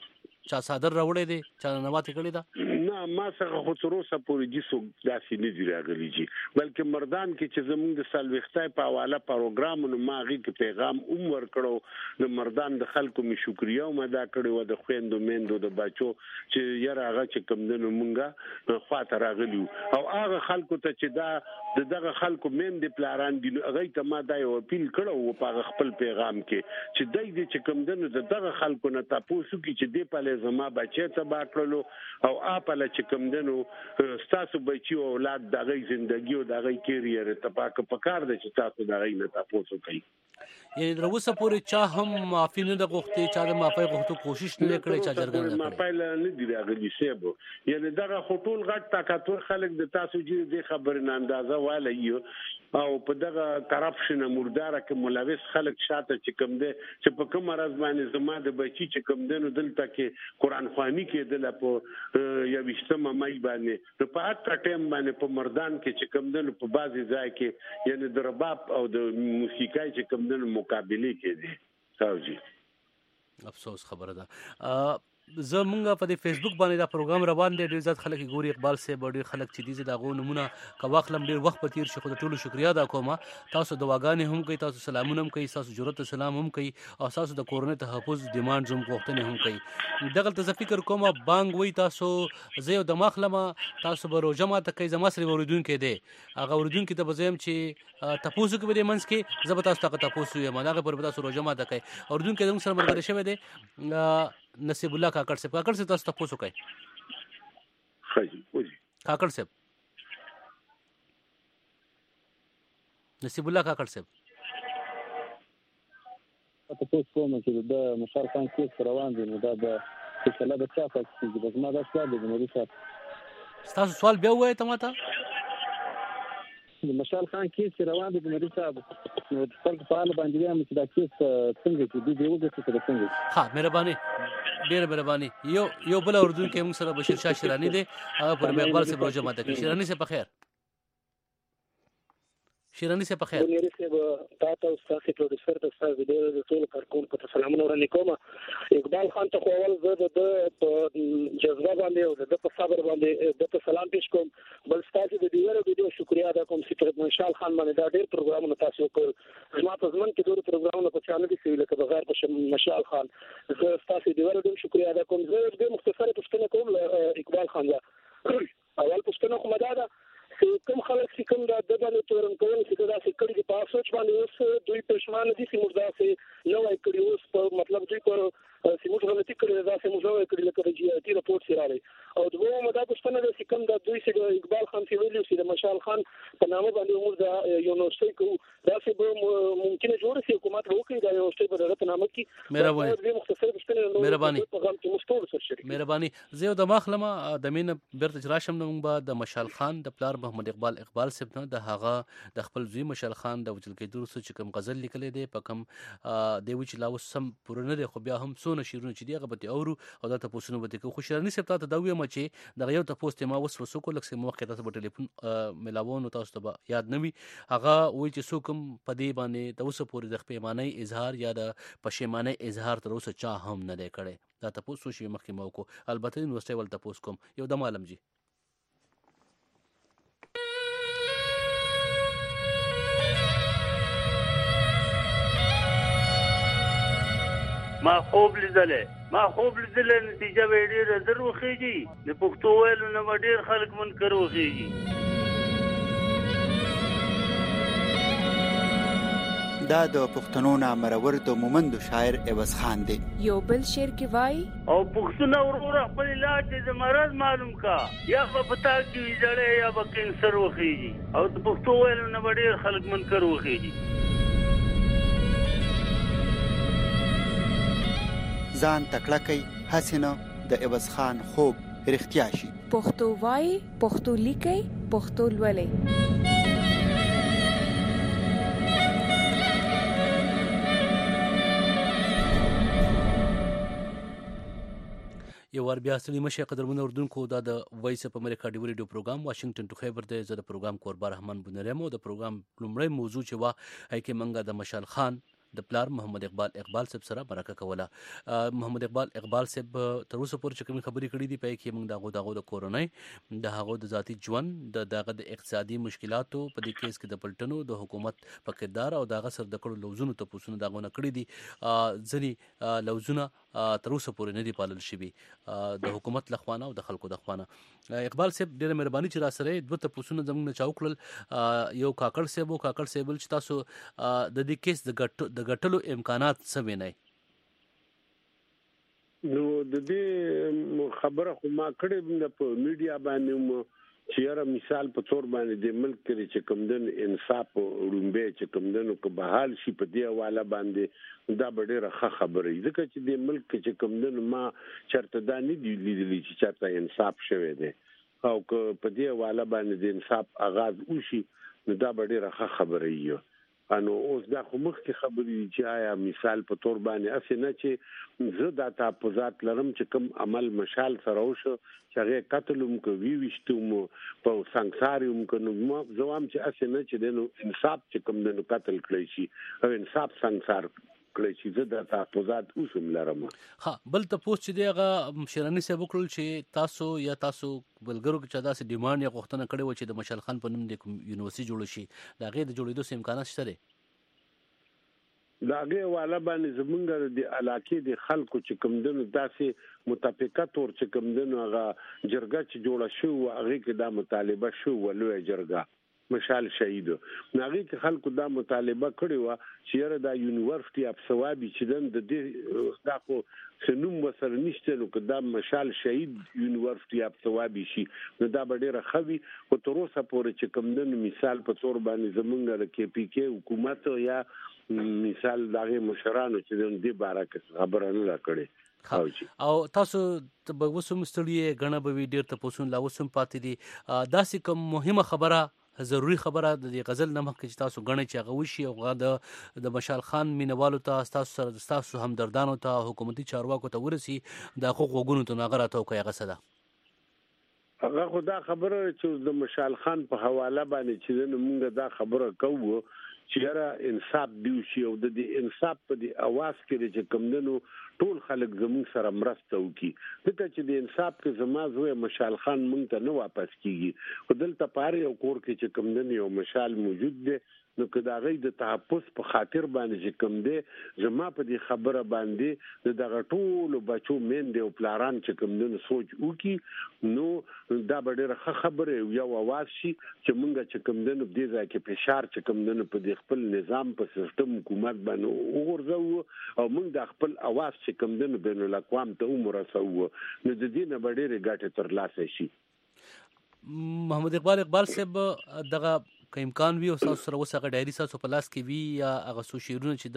چا صادر راوړی دی چا ننواتې کړې ده؟ نه ما څنګه خو تر اوسه پورې جسو داسې نه دی راغلی جی، بلکې مردان کې چې زموږ د سالوختای په حواله پروګرامونو ما غي کې پیغام اوم ور کړو د مردان د خلکو می شکریا او مدا کړو د خويندو میندو د بچو چې یاره هغه چې کم دنو مونږه خواته راغلی او هغه خلکو ته چې دا دغه خلکو میندې پلاران دي هغه ته ما دا یو اپیل کړو په خپل پیغام کې چې دای دې چې کم دنو دغه خلکو نه تاسو کې چې دې په لزما بچی ته با کړلو او اپل چې کم دنو تاسو بچي او اولاد دغه ژوندۍ او دغه کیریئر ته پاک پکار دي چې تاسو دغه نه تاسو کوي. یعنی در اوسه پورې چا هم معافي نه غوښتي، چا د معافي غوښتو کوشش نه کړی، چا جرګه نه معافي نه دی راغلی سیبو. یعنی دغه خطول غټ طاقتور خلک د تاسو جې د خبر نه اندازه واله یو او په دغه کرپشن مرداره کې ملوث خلک شاته چې کوم دي چې په کوم مرز باندې زما د بچی چې کوم دنو دلته کې قران خواني کې دله په یو وشتمه مې باندې په اته ټیم باندې په مردان کې چې کوم دنو په بازي ځای کې یعنی د رباب او د موسیقای چې کوم دنو مقابله کې دي. تاسو افسوس خبره ده. زه مونږه په دې فیسبوک باندې دا پروګرام روان دی، ډېر زیات خلک ګوري، اقبال صاحب ډېر خلک چې دي دغه نمونه کواخلم ډېر وخت په تیر شي، خو د ټولو شکریا ادا کوم. تاسو دواګانې هم کوي، تاسو سلامونه هم کوي، تاسو جرأت سلام هم کوي او تاسو د کورونی تحفظ ډیماند هم غوښتنې هم کوي. دغه ته فکر کوم بانګ وای تاسو زه یو د مخلمه تاسو به روزه ماته کوي، زما سره اوریدونکو دی هغه اوریدونکو ته بزم چې تاسو کې به منځ کې زه به تاسو ته تاسو یې مانغه پر تاسو روزه ماته کوي اوریدونکو زموږ سره مرګ شوی دی. نصیب الله کاکړ صاحب، کاکړ صاحب تاسو تاسو کوي خاجي وځي کاکړ صاحب، نصیب الله کاکړ صاحب تاسو کوم چې د مشال خان کیس روان دي نو دا د فیصله د چا په کې د زما د سوال د مولوی صاحب تاسو سوال بیا وایي ته ماته د مشال خان کیس روان دي د مولوی صاحب نو د خپل په اړه باندې وایم چې دا کیس څنګه کې دی دیوګه څه څنګه. ها مهرباني ډېر مهرباني. یو یو بل اردو کې موږ سره بشیر شاه شیرانی دی هغه پر اقبال صاحب روزه ماته کوي. شیرانی صاحب په خیر، شیرانی صاحب په خیر. ونیری صاحب تاسو تاسو پروډوسر ته تاسو ویډیو د ټول کارکون په سلامونه ورنې کوم. اقبال خان ته خو اول زه د جذبه باندې او د په صبر باندې د په سلام پیش کوم. بل تاسو د دیوره ویډیو شکریا ادا کوم چې په مشال خان باندې دا ډېر پروګرامونه تاسو کول. زما په ځمن کې ډېر پروګرامونه په چانه دي چې لکه بغیر په مشال خان زه تاسو دیوره ډېر شکریا ادا کوم. زه د مختصره پوښتنه کوم اقبال خان لا اول پوښتنه کوم دا ده کوم خلک چې کوم د دغه تورن کوي چې دا څه کړي په اساس باندې اوس دوی پښمانه دي چې موږ دا څه نو کړی اوس په مطلب دوی پر چې موږ غلطي کړې دا څه موږ نو کړی لکه د جی آی ټي رپورټ سره راغلی او دوه مدا پښتنه د کوم د دوی چې اقبال خان سی ویلو چې د مشال خان په نامه باندې موږ د یونیورسيټي کو دا څه به ممکنه جوړ شي حکومت وکړي د یونیورسيټي په دغه نامه کې مهرباني مختصر پښتنه مهرباني پیغام کې مستور سره شریک مهرباني. زه د مخلمه د مين برته راشم نو بعد د مشال خان د پلار محمد اقبال اقبال صاحب نه د هغه د خپل زوی مشال خان د وجل کېدو سره چې کوم غزل لیکلې دی په کوم دی چې لا وسم پرونه دی خو بیا هم سونه شیرونه چې دی هغه به اورو او دا تاسو نو به کو خوشالني صاحب ته دا ویم چې د یو تاسو ما وس وسو کو لکه موقع تاسو په ټلیفون ملاوون تاسو ته یاد نوي هغه وای چې سو کوم پدی باندې تاسو پورې د پیمانه اظهار یا د پښیمانه اظهار تر اوسه چا هم نه دی کړي. دا تاسو شی مخکې مو کو البته یونیورسيټي ول تاسو کوم یو د عالم جی ما خوب لیدلې ما خوب لیدلې نتیجه به ډېره زر وخیږي د پښتو ویلو نه به ډېر خلک منکر وخیږي. دا د پښتنو نامرور د مومند شاعر عوض خان دی. یو بل شعر کې وای او پښتون ورور خپل علاج د مرض معلوم کا یا په پتا کې ویځړې یا به کینسر وخیږي او د پښتو ویلو نه به ډېر خلک منکر وخیږي. ځان تکړه کوي حسینه د عوض خان خوب رښتیا شي. پښتو وای پښتو لیکي پښتو لولي. یو ور بیا ستړي مشه قدرمن اردوونکو دا د وایس اپ امریکا دی ریډیو پروګرام واشنگټن ټو خیبر دی. زه د پروګرام کوربار رحمان بنرمو د پروګرام لومړی موضوع چې وا هي کې منګه د مشال خان د پلار محمد اقبال اقبال صاحب سره مرکه کوله. محمد اقبال اقبال صاحب تر اوسه پورې چې کومې خبرې کړې دي په کې موږ دغه دغه د کورونۍ د هغه د ذاتي ژوند د دغه د اقتصادي مشکلاتو په دې کیس کې د پلټنو د حکومت په کردار او دغه سر د کړو لوزونو ته پوسونه دغه کړې دي. ځنې لوزونه تر اوسه پورې نه دي پالل شوي د حکومت لخوانه او د خلکو د خوانه. اقبال صاحب ډېره مهرباني چې را سره دوه ته پوسونه زموږ نه چاوکړل. یو کاکړ صاحب او کاکړ صاحب چې تاسو د دې کیس د ګټلو امکانات څه وینئ؟ نو د دې خبره خو ما کړې په میډیا باندې چې یاره مثال په تور باندې د ملک کې چې کمدن انصاف رومبه چې کمدنو که بحال شي په دې حواله باندې دا به ډېره ښه خبره وي، ځکه چې د ملک کې چې کمدنو ما چېرته دا نه دي لیدلي چې چېرته انصاف شوی دی، او که په دې حواله باندې د انصاف آغاز وشي نو دا به ډېره ښه خبره وي. انو اوس دا خو مخکې خبرې دي چې آیا مثال په تور باندې هسې نه چې زه دا تحفظات لرم چې کوم عمل مشال سره وشو چې هغې قتل هم که وي ویشت هم په سنګسار هم که نو زه وایم چې هسې نه چې دی نو انصاف چې کوم دی نو قتل کړی شي او انصاف سنګسار کړی شي. زه دا تحفظات اوس هم لرم. ها بل تپوس چې دی هغه شیراني صاحب وکړل چې تاسو یا تاسو بلګرو کې چې داسې ډیمانډ یا غوښتنه کړې وه چې د مشال خان په نوم د یونیورسټي جوړه شي، د هغې د جوړېدو څه امکانات شته دی؟ د هغې حواله باندې زمونږ د علاقې د خلکو چې کوم دی نو داسې متفقه طور چې کوم دی نو هغه جرګه چې جوړه شوې وه هغې کې دا مطالبه شوې وه لویه جرګه مشال شهید نو هغې کې خلکو دا مطالبه کړې وه چې یاره دا یونیورسټي اف ثوابي چې دن د دې دا خو څه نوم ورسره نشته نو که دا مشال شهید یونیورسټي اف ثوابي شي نو دا به ډېره ښه وي. خو تر اوسه پورې چې کوم دی نو مثال په طور باندې زمونږ د کې پي کې حکومت یا مثال دغه مشرانو چې د دې باره کې خبره نه ده کړې. او تاسو به اوس هم ستړي ګڼه به وي ډېر تپوسونه لا اوس هم پاتې دي، داسې کوم مهمه خبره ضروري خبره د دې غزل نه مخکې چې تاسو ګڼئ چې هغه وشي او هغه د مشال خان مینوالو ته ستاسو سره ستاسو همدردانو ته حکومتي چارواکو ته ورسي د هغو غوږونو ته نو هغه راته وکړئ هغه څه ده؟ هغه خو دا خبره چې د مشال خان په حواله باندې چې موږ دا خبره کوو چې یاره انصاف دی وشي او د دې انصاف په دې اواز کې چې کوم دی نو ټول خلک زموږ سره مرسته وکړي، ځکه چې د انصاف کې زما زوی مشال خان موږ ته نه واپس کیږي. خو دلته په هر یو کور کې چې کوم دی یو مشال موجود دی نو که د هغې د تحفظ په خاطر باندې چې کوم دی زما په دې خبره باندې د دغه ټولو بچو میندې او پلاران چې کوم دی نو سوچ وکړي نو دا به ډېره ښه خبره یو اواز شي چې موږ چې کوم دی نو دې ځای کې فشار چې کوم دی نو په دې خپل نظام په سیستم حکومت باندې وغورځوو او موږ د خپل اواز چې کوم دی نو بین الاقوام ته ومرسوو نو د دې نه به ډېرې ګټې ترلاسه شي. محمد اقبال اقبال صاحب دغه که امکان وي او تاسو سره اوس هغه ډایري ستاسو په لاس کې وي یا هغه څو شعرونه چې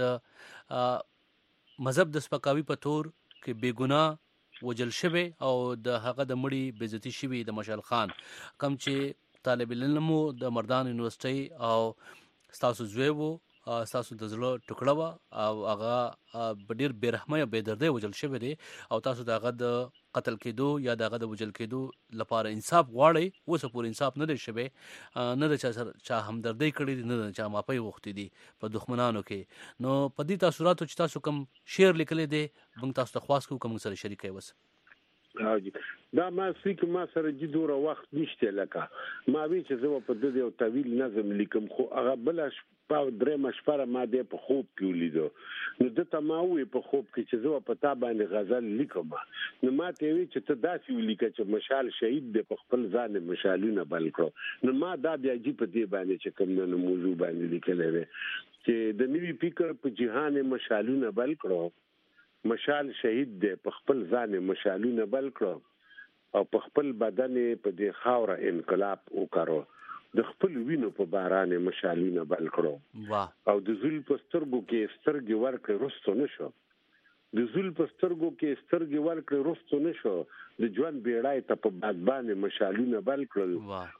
د مذهب د سپکاوي په تور کې بېګناه وجل شوی او د هغه د مړي بېعزتي شوي د مشال خان کوم چې طالب علم و د مردان یونیورسټۍ او ستاسو زوی و ستاسو د زړه ټکړه وه او هغه په ډېر بېرحمۍ او بېدردۍ وجل شوی دی او تاسو د هغه د قتل کېدو یا د هغه د وجل کېدو لپاره انصاف غواړئ، اوسه پورې انصاف نه دی شوی، نه د چا سره چا همدردۍ کړې دي، نه د چا معافۍ غوښتې دي په دښمنانو کې. نو په دې تاثراتو چې تاسو کوم شعر لیکلی دی موږ تاسو ته خواست کوو که موږ سره شریک کړئ. اوس دا ما سې ما سره جې دوره وخت نشته لکه ما وی چې زه په دې یو طویل نظم لیکم خو هغه بله شپه درېیمه شپه ما دی په خوب کې ولیدو نو ده ته ما وویل په خوب کې چې زه په تا باندې غزل لیکم نو ما ته وی چې ته داسې ولیکه چې مشال شهید دی په خپل ځان مشالونه بل کړو نو ما دا بیا جې په دې باندې چې کوم نه موضوع باندې لیکلی دی چې د نوي فکر په جهان مشالونه بل کړو، مشال شهید دی په خپل ځان مشالونه بل کړو او په خپل بدن په دې خاوره انقلاب وکړو، د خپل وینو په باران مشالونه بل کړو او د زول په سترګو کې سترګې ورکړې رستو نشو، د زول په سترګو کې سترګې ورکړې رستو نشو، د ژوند بیړۍ ته په بادبان مشالونه بل کړل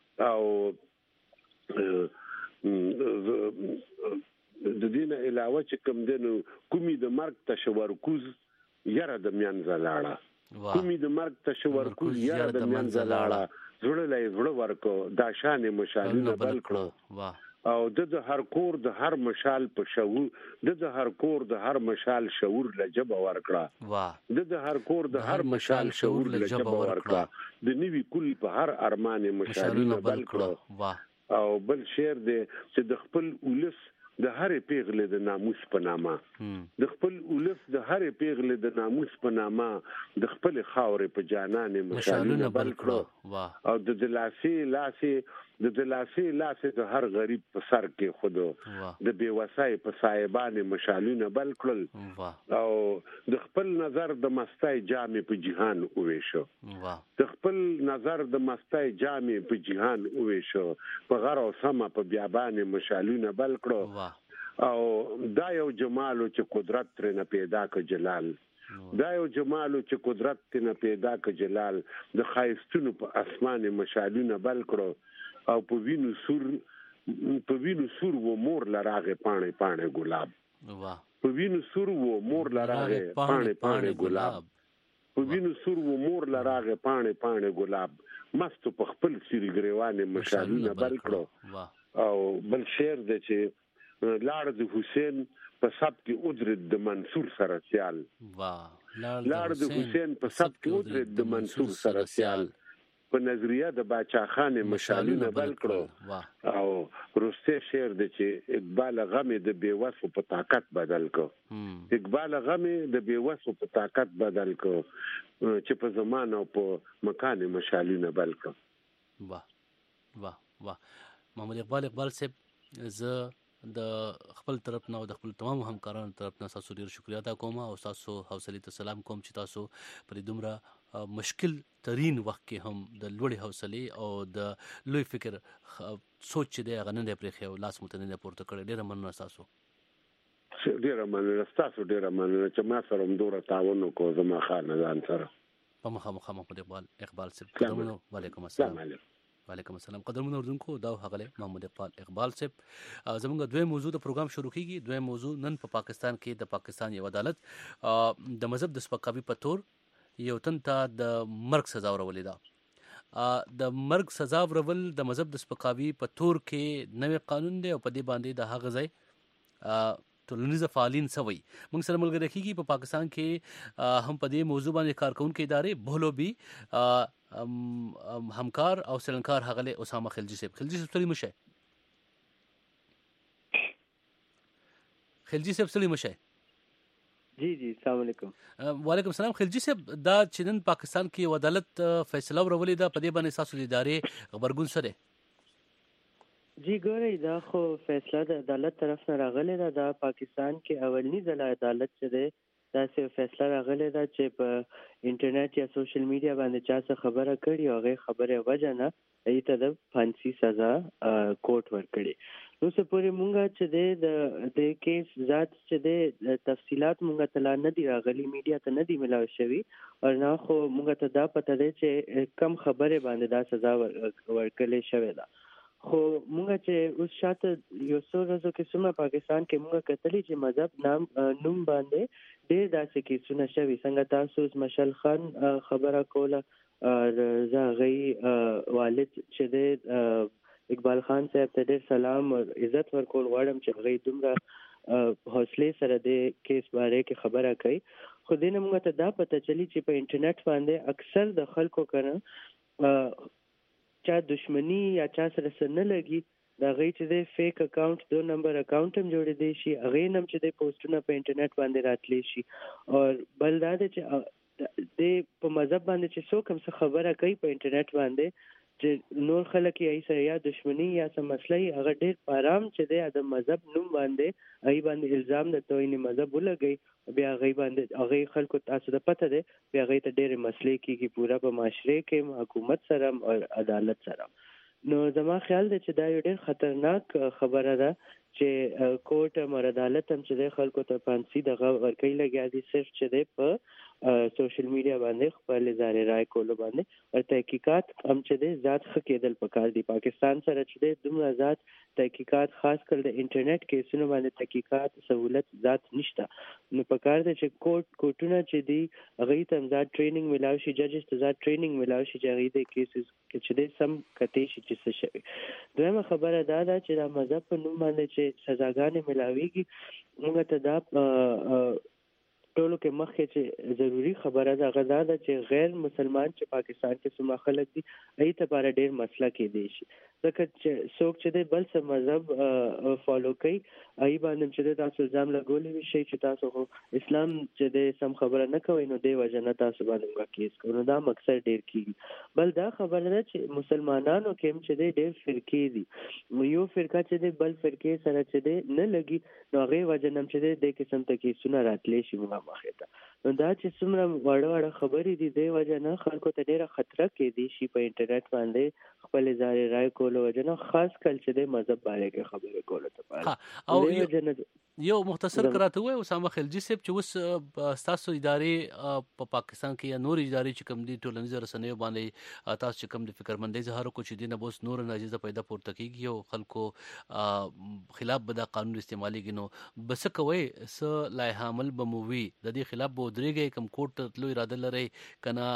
او د دې نه علاوه چې کوم دی نو کومې د مرګ تشورکوز یاره د منځه لاړه، کومې د مرګ تشورکوز یاره د منځه لاړه، زړه له زړه ورکو دا شان مشالونه بل کړو او د هر کور د هر مشال په شعور د هر کور د هر مشال شعور لجب ورکړه واه د هر کور د هر مشال شعور لجب ورکړه د نیوی کل په هر ارمان مشالونه بل کړه واه او بل شعر دی چې د خپل ولس د هر پیغله د ناموس په نامه د خپل ولس د هر پیغله د ناموس په نامه د خپل خاورې په جانان مشالونه بل کړه واه او د دلاسي لاسي د دلاسي لاسه د هر غریب په سر کې خودو د بیوسای په صاحبانه مشالونه بل کړل او د خپل نظر د مستای جامې په جهان اوې شو د خپل نظر د مستای جامې په جهان اوې شو په غر او سما په بیابانه مشالونه بل کړو او دا یو جمال چې قدرت تر نه پیدا ک جلال دا یو جمال چې قدرت نه پیدا ک جلال د خایستونو په اسمانه مشالونه بل کړو او په وینو سور په وینو سور و مور لراغه پانه پانه ګلاب واه په وینو سور و مور لراغه پانه پانه ګلاب په وینو سور و مور لراغه پانه پانه ګلاب مست په خپل سری ګریوانه مشالونه بل کړو او بل شعر د چې لاړ د حسین په سب کې اجرت د منصور سره سیال واه لاړ د حسین په سب کې اجرت د منصور سره سیال په نظریه د باچا خان مشالونه بل کړو او روسته شعر د چې اقبال غم د بیوسو په طاقت بدل کو اقبال غم د بیوسو په طاقت بدل کو چې په زمان او په مکان مشالونه بل کو واه واه واه محمد اقبال اقبال صاحب ز د خپل طرف نه او د خپل تمام همکارانو طرف نه تاسو ډیر شکریا ادا کوم او تاسو حوصله ته سلام کوم چې تاسو پر دومره مشکل ترين وخت کې هم د لوړې حوصله او د لوی فکر سوچ دې هغه نه پرې خو لاس متنه پورته کړی ډیر مننه تاسو ډیر مننه تاسو ډیر مننه چې ما سره دوره تعاون کو زما خاندان سره په مخه مخه محمد اقبال اقبال صاحب وعلیکم السلام وعلیکم السلام قدرمن اردوونکو دا هغه محمد اقبال اقبال صاحب زموږ دوی موضوع د پروګرام شروع کیږي دوی موضوع نن په پاکستان کې د پاکستان یو عدالت د مذهب د سپکاوي په تور یو تن ته د مرګ سزا ورولې ده د مرګ سزا ورول د مذهب د سپکاوي په تور کې نوې قانون دی او په دې باندې د هغه ځای ټولنیز فعالین سوي موږ سره ملګری کیږي په پاکستان کې هم په دې موضوع باندې کارکونکو ادارې بهلو بي همکار او سلنکار هغه اسامه خلجی صاحب خلجی صاحب سلیم شه خلجی صاحب سلیم شه جی جی السلام علیکم وعلیکم السلام خلجی صاحب دا چې نن پاکستان کې یو عدالت فیصله ورولې ده په دې باندې تاسو د ادارې خبرګون سره جی ګورئ دا خو فیصله د عدالت طرف نه راغلی ده دا پاکستان کې اولنی ځل عدالت چې ده دا څه فیصله راغلی ده چې په انټرنیټ یا سوشل میډیا باندې چا څه خبره کړي او هغه خبره وجه نه ایته د فانسی سزا کوټ ورکړي نو څه پورې مونږه چې د د کیس ذات چې د تفصيلات مونږه تلا نه دی راغلي میډیا ته نه دی ملاو شوی او نه خو مونږه ته دا پته ده چې کم خبره باندې دا سزا ورکړل شوی ده خو مونږ چې اوس شاته یو څو ورځې کې سم پاکستان کې مونږ کتلی چې مذهب نام نوم باندې ډېر داسې کیسونه شوي څنګه تاسو مشال خان خبره کوله زه غي والد چې د اقبال خان صاحب ته ډېر سلام او عزت ورکول غواړم چې غي دومره حوصله سره د کیس باره کې خبره کوي خو دینه موږ ته دا پته چلی چې په انټرنیټ باندې اکثر د خلکو کنه چا دشمنی یا چا سره سره نه لګي دا غي چې د فیک اکاؤنٹ دو نمبر اکاؤنٹ هم جوړ دی شي هغه نم چې د پوسټونه په انټرنیټ باندې راتلی شي او بل دا چې د په مذهب باندې چې څوک هم څه خبره کوي په انټرنیټ باندې چې نور خلک یې سره یا دشمنی یا څه مسله هغه ډېر پارام چې د مذهب نوم باندې ای باندې الزام د توهین مذهب ولګي بیا غي باندې هغه خلکو تاسو د پته ده بیا غي ته ډېر مسلې کیږي پورا په معاشره کې حکومت سره او عدالت سره نو زما خیال دی چې دا یو ډېر خطرناک خبره ده چې کوټ او عدالت هم چې خلکو ته پانسي دغه ورکې لګیا دي صرف چې په سوشل میډیا باندې خپل ځای رائے کولو باندې او تحقیقات هم چې د ذات خکېدل پکار دي. پاکستان سره چې د دومره ذات تحقیقات خاص کر د انټرنیټ کیسونو باندې تحقیقات سہولت ذات نشته. نو پکار دی چې کوټ کوټونه چې دی هغه ته ذات ټریننګ ملاوي شي، ججز ته ذات ټریننګ ملاوي شي چې هغه د کیسز چې د سم کته شي چې څه شي. دویمه خبره دا ده چې د مذهب په نوم باندې چې سزاګانې ملاويږي موږ ته دا ټولو کې مخکې چې ضروری خبره ده غدا ده چې غیر مسلمان چې پاکستان کې څومره خلک دي هغه ته لپاره ډېر مسله کې دي شي ځکه چې څوک چې د بل څه مذهب فالو کوي هغه باندې چې تاسو الزام لګولې شي چې تاسو اسلام چې د سم خبره نه کوي نو د وجنه تاسو باندې موږ کیس کوو. دا مقصد ډېر کیږي. بل دا خبره ده چې مسلمانانو کې چې د ډېر فرقې دي، یو فرقه چې د بل فرقې سره چې د نه لګي نو هغه وجنه چې د قسم ته کیسونه راتلې شي موږ مخه. نو دا چې څومره وړه وړه خبرې دي د وجنه خلکو ته ډېره خطر کې دي شي په انټرنیټ باندې خپل ځای رائے کولو وجنه خاص کل چې د مذهب باندې کې خبرې کولو ته پاره. او یو مختصر کراته وای اسامه خلجی صاحب چې اوس تاسو ادارې په پاکستان کې یا نور ادارې چې کوم دي ټولنیز رسنیو باندې تاسو چې کوم د فکرمندۍ اظهار کو چې دینه بوس نور ناجیزه پیدا پورته کیږي او خلکو خلاف به دا قانون استعماليږي نو بس کوي س لایحه عمل بموي د دې خلاف به درېږي کوم کوټ تلو اراده لري کنه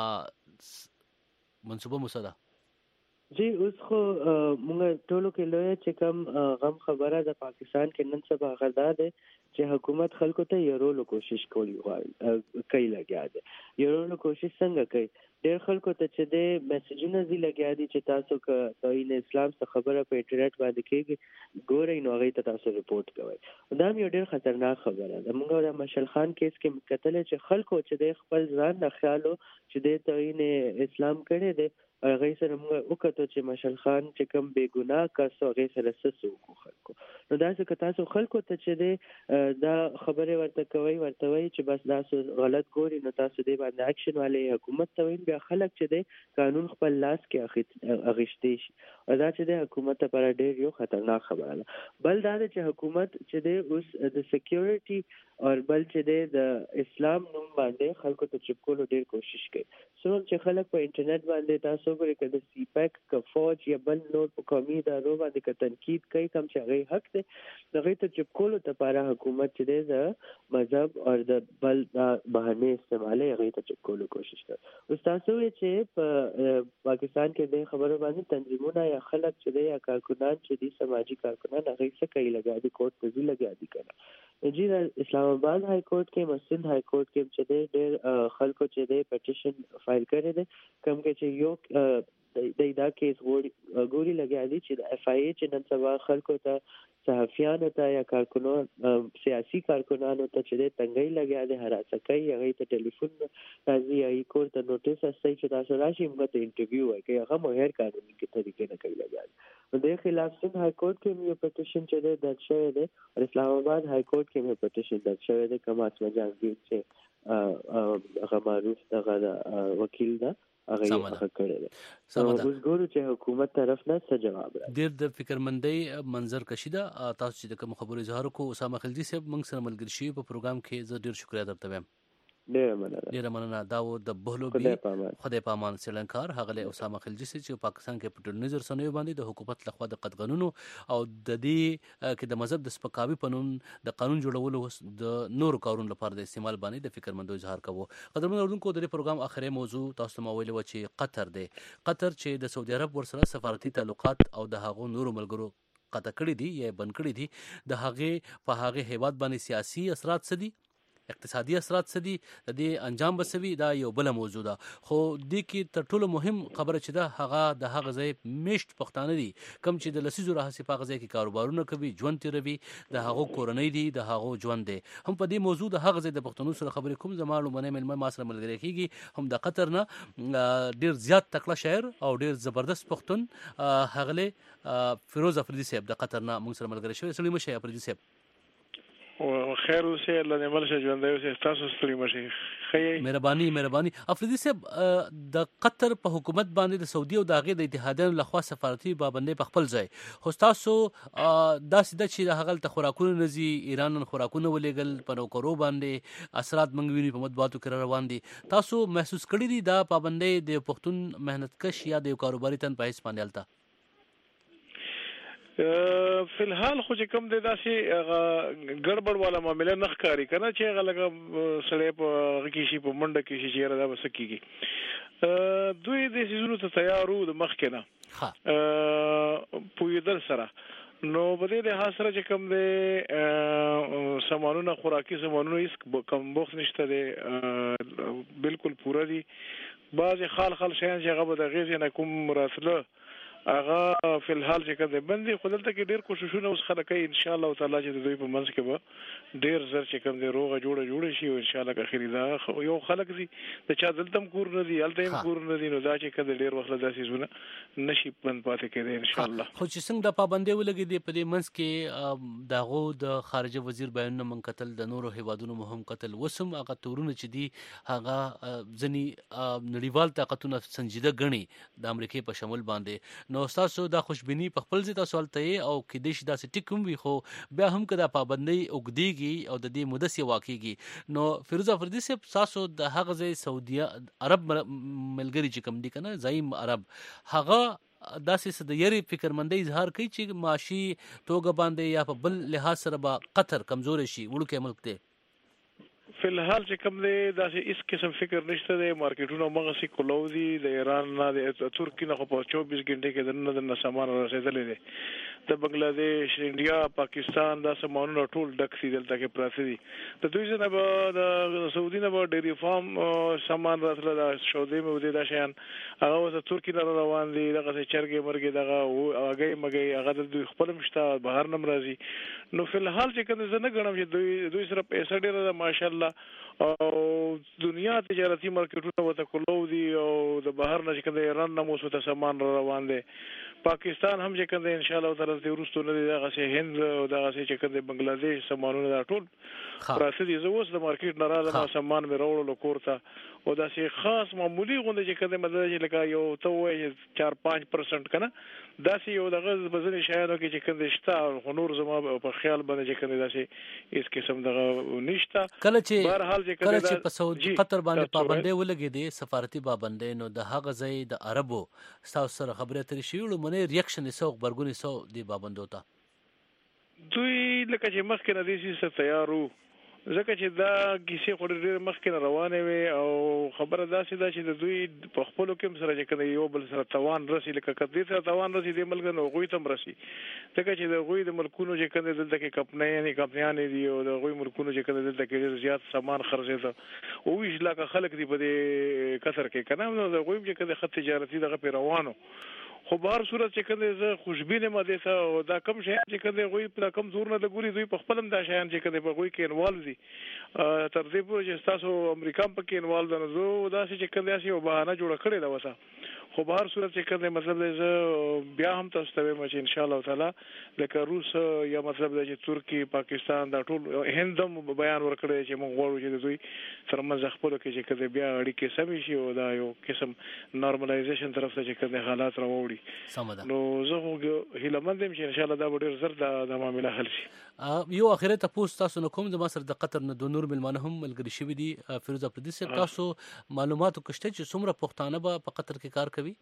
منصوبه مسله. جی اوس خو موږ ټولو کې لوی چې کوم غم خبره د پاکستان کې نن سبا غدا ده چې حکومت خلکو ته یورولو کوشش کوي کوي لګیا ده. یورولو کوشش څنګه کوي؟ ډېر خلکو ته چې د میسجونه زی لګیا دي چې تاسو که توهین اسلام څخه خبره په انټرنیټ باندې کېږي ګورئ نو هغه ته تاسو رپورټ کوئ. دا یو ډېر خطرناک خبره ده. موږ د مشل خان کیس کې کتل چې خلکو چې د خپل ځان نه خیالو چې د توهین اسلام کړي دي هغه سره موږ وکړو چې مشل خان چې کوم بے ګناه کس هغه سره سسو خلکو. نو دا څه تاسو خلکو ته چې دا خبره ورته کوي ورته وایي چې بس تاسو غلط ګوري نو تاسو دې باندې اکشن والے حکومت ته وایي بیا خلک چې د قانون خپل لاس کې اغشتي شي. دا چې د حکومت لپاره ډېر یو خطرناک خبره ده. بل دا چې حکومت چې د اوس د سکیورټي او بل چې د اسلام نوم باندې خلکو ته چپکولو ډېر کوشش کوي. څومره چې خلک په انټرنیټ باندې تاسو ګورئ که د سی پیک که فوج یا بل نور په قومي ادارو باندې که تنقید کوي کوم چې هغې حق دی هغې ته چپکولو دپاره حکومت چې دی د مذهب او د بل بهانې استعمالوي هغې ته چپکولو کوشش کوي. اوس تاسو وایئ چې په پاکستان کې د خبرو باندې تنظیمونه یا خلک چې دی یا کارکنان چې دي سماجي کارکنان هغې څه کوي لګیا دي کورټ ته ځي لګیا دي که نه. جی اسلام آباد های کورټ کې مسند های کورټ کې چې دی ډېر خلکو چې دی پټیشن فایل کړی دی کوم کې چې یو د دا کیس ګوري لګیا دي چې د اف آی ای چې نن سبا خلکو ته صحافیانو ته یا کارکنان سیاسي کارکنانو ته چې د تنګۍ لګیا دي هراسه کوي هغې ته ټلیفون راځي هغې کور ته نوټس استوي چې تاسو راشئ موږ ته انټرویو وکړئ هغه مو غیر قانوني طریقې نه کوي لګیا دي. نو د خلاف سند های کورټ کې یو پټیشن چې دی درج شوی دی او اسلام آباد های کورټ کې یو پټیشن درج شوی دی کوم اسمه جهانګیر چې هغه معروف دغه وکیل ده هغه هغه کړی دی. اوس ګورو چې حکومت طرف نه څه جواب راځي. ډېر د فکرمندۍ منظر کشي ده. تاسو چې د کوم خبرو اظهار کو اسامه خلجي صاحب موږ سره ملګری شي په پروګرام کې زه ډېر شکریا درته وایم. ډېره مننه ډېره مننه. دا و د بهلو بي خدای پامان سریلانکار هغه اسامه خلجي چې پاکستان کې په ټولنیز رسنیو باندې د حکومت لخوا د قدغنونو او د دې کې د مذهب د سپکاوي په نوم د قانون جوړولو د نورو کارونو لپاره د استعمال باندې د فکرمندو اظهار کوو. قدرمن اردوونکو د پروګرام اخري موضوع تاسو ته ویلو چې قطر دی. قطر چې د سعودي عرب ورسره سفارتي تعلقات او د هغو نورو ملګرو قطع کړي دي یا بند کړي دي د هغه په هغه هیواد باندې سیاسي اثرات څه دي اقتصادي اثرات څه دي د دې انجام بسوي دا یو بل موضوع ده. خو دې کې تر ټولو مهم خبره چې ده هغه د هغه ځای میشت پښتانه دي کوم چې د لسیزو راهیسې په هغه ځای کې کاروبارونه کوي ژوند تیروي د هغو کورنۍ دي د هغو ژوند دی. هم په دې موضوع د هغه ځای د پښتنو سره خبرې کوم زما لومړنی مېلمه ما سره ملګری کېږي هم د قطر نه ډېر زیات تکړه شاعر او ډېر زبردست پښتون ښاغلی فیروز افریدي صاحب د قطر نه موږ سره ملګری شوی. سلام شه افریدي صاحب. او خیر اوسه الله دې مل شه ژوندۍ اوسه تاسو ستړي مشي خیر مهرباني مهرباني افریدي صاحب د قطر په حکومت باندې د سعودي او د هغې د اتحادیانو لخوا سفارتي پابندۍ په خپل ځای خو تاسو داسې ده چې د هغه ته خوراکونه نه ځي ایران نن خوراکونه ولېږل په نوکرو باندې اثرات موږ وینو په مطبوعاتو کې روان دي تاسو محسوس کړي دي دا پابندۍ د پښتون محنتکش یا د یو کاروباري تن په حیث باندې هلته فی الحال خو چې کوم دی داسې ګړبړ والا معامله نه ښکاري که نه چې هغه لکه سړی په هغه کې شي په منډه کې شي چې یاره دا به څه کېږي دوی دې څیزونو ته تیار وو د مخکې نه پوهېدل سره نو په دې لحاظ سره چې کوم دی سامانونه خوراکي سامانونه هېڅ کم بوخت نشته دی بالکل پوره دي بعضې خال خال شیان چې هغه به د هغې ځای نه کوم راتله هغه فی الحال چې کوم دی بند دي خو دلته کې ډېر کوششونه اوس خلک کوي انشاءالله تعالی چې د دوی په منځ کې به ډېر زر چې کوم دی روغه جوړه جوړه شي او انشاءالله که اخري دا یو خلک دي د چا دلته هم کور نه دي هلته هم کور نه دي نو دا چې کوم دی ډېر وخت دا څیزونه نشي بند پاتې کېدی انشاءالله خو چې څنګه د پابندۍ ولګېدې په دې منځ کې د هغو د خارجه وزیر بیانونه من کتل د نورو هیوادونو مو هم کتل اوس هم هغه تورونه چې دي هغه ځینې نړیوال طاقتونه سنجیده ګڼي د امریکې په شمول باندې نو تاسو دا خوشبینی په خپل ځای تاسو هلته او کېدای شي داسې ټیک هم وي خو بیا هم که دا پابندۍ اوږدېږي او د دې مده یې واقعېږي نو فیروز افریدي صاحب تاسو د هغه ځای سعودي عرب ملګري چې کوم دي که نه زعیم عرب هغه داسې څه د یرې فکرمندۍ اظهار کوي چې معاشي توګه باندې یا په بل لحاظ سره به قطر کمزوری شي وړوکی ملک دی فی الحال چې کوم دی داسې هېڅ قسم فکر نشته دی مارکیټونه همغسې کولو دي د ایران نه د ترکي نه خو په چوبیس ګنټې کې دننه دننه سامان رسېدلی دی د بنګلادیش انډیا پاکستان دا سامانونه ټول ډک دي دلته کې پراته دي د دوی ځای نه به د سعودي نه به ډیري فارم سامان راتله دا شودې مودې دا شیان هغه اوس د ترکي نه روان دي دغسې چرګې مرګې دغه هګۍ مګۍ هغه د دوی خپل هم شته بهر نه هم راځي نو فی الحال چې کوم زه نه ګڼم چې دوی دوی سره پیسه ډېره ده ماشاءالله او دنیا تجارتي مارکیټونه ورته کولو دي او د بهر نه چې کوم د ایران نه مو ورته سامان روان دی پاکستان هم چې کوم دی انشاءالله تعالی د وروستو نه دی دغسې هند او دغسې چې کوم دی بنګلادیش سامانونه دا ټول پراته دي زه اوس د مارکیټ نه رالم سامان مې راوړلو کور ته او داسې خاص معمولي غونډه چې کوم دی مطلب چې لکه یو ته ووایې چار پانچ پرسنټ که نه داسې یو دغه په ځینې شیانو کې چې کوم دی شته خو نور زما په خیال باندې چې کوم دی داسې هېڅ قسم دغه نشته کله چې بهرحال چې کله چې په سعودي قطر باندې پابندۍ ولګېدې سفارتي پابندۍ نو د هغه ځای د عربو ستاسو سره خبرې اترې شوي لومړنی ریاکشن یې څه غبرګون یې څه دې پابندو ته دوی لکه چې مخکې نه دې څیز ته تیار وو ځکه چې دا کیسې خو ډېرې مخکې نه روانې وې او خبره داسې ده چې د دوی په خپلو کې هم سره چې کله یو بل سره توان رسي لکه که دې سره توان رسي دې ملک نو هغوی ته هم رسي ځکه چې د هغوی د ملکونو چې کوم دلته کې کمپنۍ یعنې کمپنیانې دي او د هغوی ملکونو چې کوم دلته کې ډېر زیات سامان خرڅېده اوویشت لاکه خلک دي په دې قطر کې که نه نو د هغوی هم چې کوم ښه تجارتي دغه پرې روانو خو به هر صورت چې کوم دی زه خوشبین یم دې ته او دا کم شیان چې کوم دی هغوی دا کم زور نه د ګوري دوی په خپل هم دا شیان چې کوم دی په هغوی کې انوالو دي تر دې پورې چې ستاسو امریکا هم پکې انوالو ده نو زه داسې چې کوم دی هسې یو بهانه جوړه کړې ده وسه خو به هر صورت چې کوم دی مطلب دی زه بیا هم تاسو ته وایم چې انشاءالله تعالی لکه روس یا مطلب دی چې ترکي پاکستان دا ټول هند هم بیان ورکړی چې موږ غواړو چې د دوی ترمنځ خپلو کې چې کوم دی بیا اړیکې سمې شي او دا یو قسم نارملایزیشن طرف ته چې کوم دی حالات راوړي نو زه خو هیلهمند یم چې انشاءالله دا به ډېر زر دا معامله حل شي یو اخري تپوس تاسو نه کوم زما سره د قطر نه د نور مېلمانه هم ملګري شوي دي فیروز افریدي صاحب تاسو معلوماتو کشته چې څومره پښتانه به په قطر کې کار کوي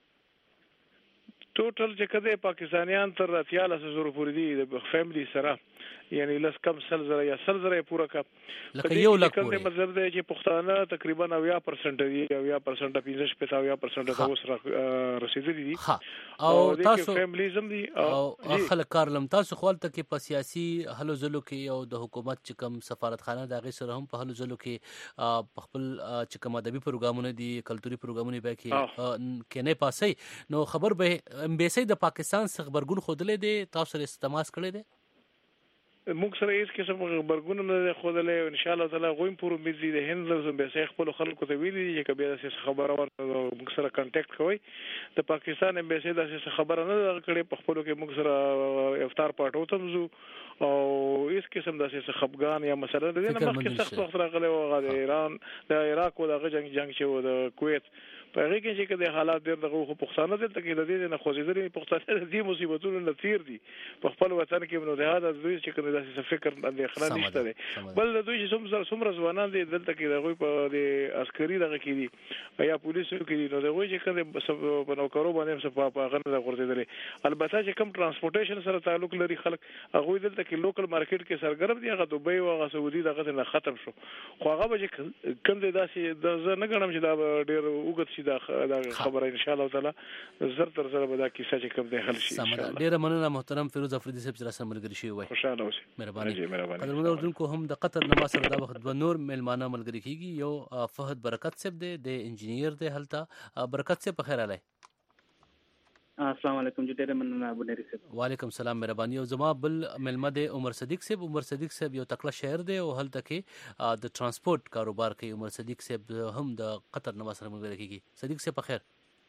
ټوټل چې کده پاکستانیان تر اتیاله زره پورې دي د فیملی سره یعنی لس کم سل زره یا سل زره پوره کا لکه یو لک پوره مطلب دی چې پښتانه تقریبا نوي پرسنټ دي نوي پرسنټ پنځه شپږ نوي پرسنټ د اوس رسیدلي دي او تاسو فیملیزم دي او خلک کارلم تاسو خپل ته کې په سیاسي هلو ځلو کې او د حکومت چې کوم سفارتخانه د هغې سره هم په هلو ځلو کې په خپل چې کوم ادبي پروګرامونه دي کلتوري پروګرامونه به کې کې نه پاسي نو خبر به امبیسي د پاکستان څخه خبرګون خوده دی تاسو سره استماس کړی دی موږ سره هیڅ قسم خبرګون نه خوده ان شاء الله تعالی غویم پر امید دي د هند لازم به شیخ خپل خلکو ته ویلي چې کبه د خبره ورته موږ سره کانټیکټ کوي د پاکستان امبیسي د خبره نه کړي په خپل کې موږ سره افطار پټو ته وزو او هیڅ قسم د خفګان یا مسله د نه مخکې سخت وخت راغلی او د ایران د عراق او د جنگ جنگ شو د کویت په هغه کې چې د حالات ډېر دغه پښتانه دلته کې د دې نه خوځېدلې پښتانه د دې مصیبتونو نه تیر دي په خپل وطن کې نو د هغه د دوی چې کنه داسې فکر د اخلاق نشته دي بل د دوی چې څومره څومره ځوانان دي دلته کې دغه په د عسکري دغه کې دي یا پولیسو کې دي نو دغه چې کنه په نوکرو باندې څه په هغه نه غورځېدلې البته چې کوم ترانسپورټیشن سره تعلق لري خلک هغه دلته کې لوکل مارکیټ کې سرګرم دي هغه دوبۍ او هغه سعودي دغه نه ختم شو خو هغه به کوم دي داسې د زه نه غنم چې دا ډېر وګت شي دا خبره ان شاء الله تعالی زر تر زر به دا کیسه چې کوم دی حل شي ان شاء الله. ډیره مننه محترم فیروز افریدي صاحب چې راسره ملګری شوی وای. خوشاله اوسئ. مهرباني. قدرمنو اوردونکو هم د قطر نه سره دا وخت د نور ملمانه ملګری کیږي یو فهد برکت صاحب دی د انجینیر دی هلته برکت صاحب په خیر علي. السلام علیکم ډیره مننه ابو نری صاحب. وعلیکم السلام مهرباني. او زما بل ملمه دی عمر صدیق صاحب. عمر صدیق صاحب یو تکړه شاعر دی او هلته کې د ترانسپورت کاروبار کوي. عمر صدیق صاحب هم د قطر نه سره ملګری کیږي. صدیق صاحب په خیر.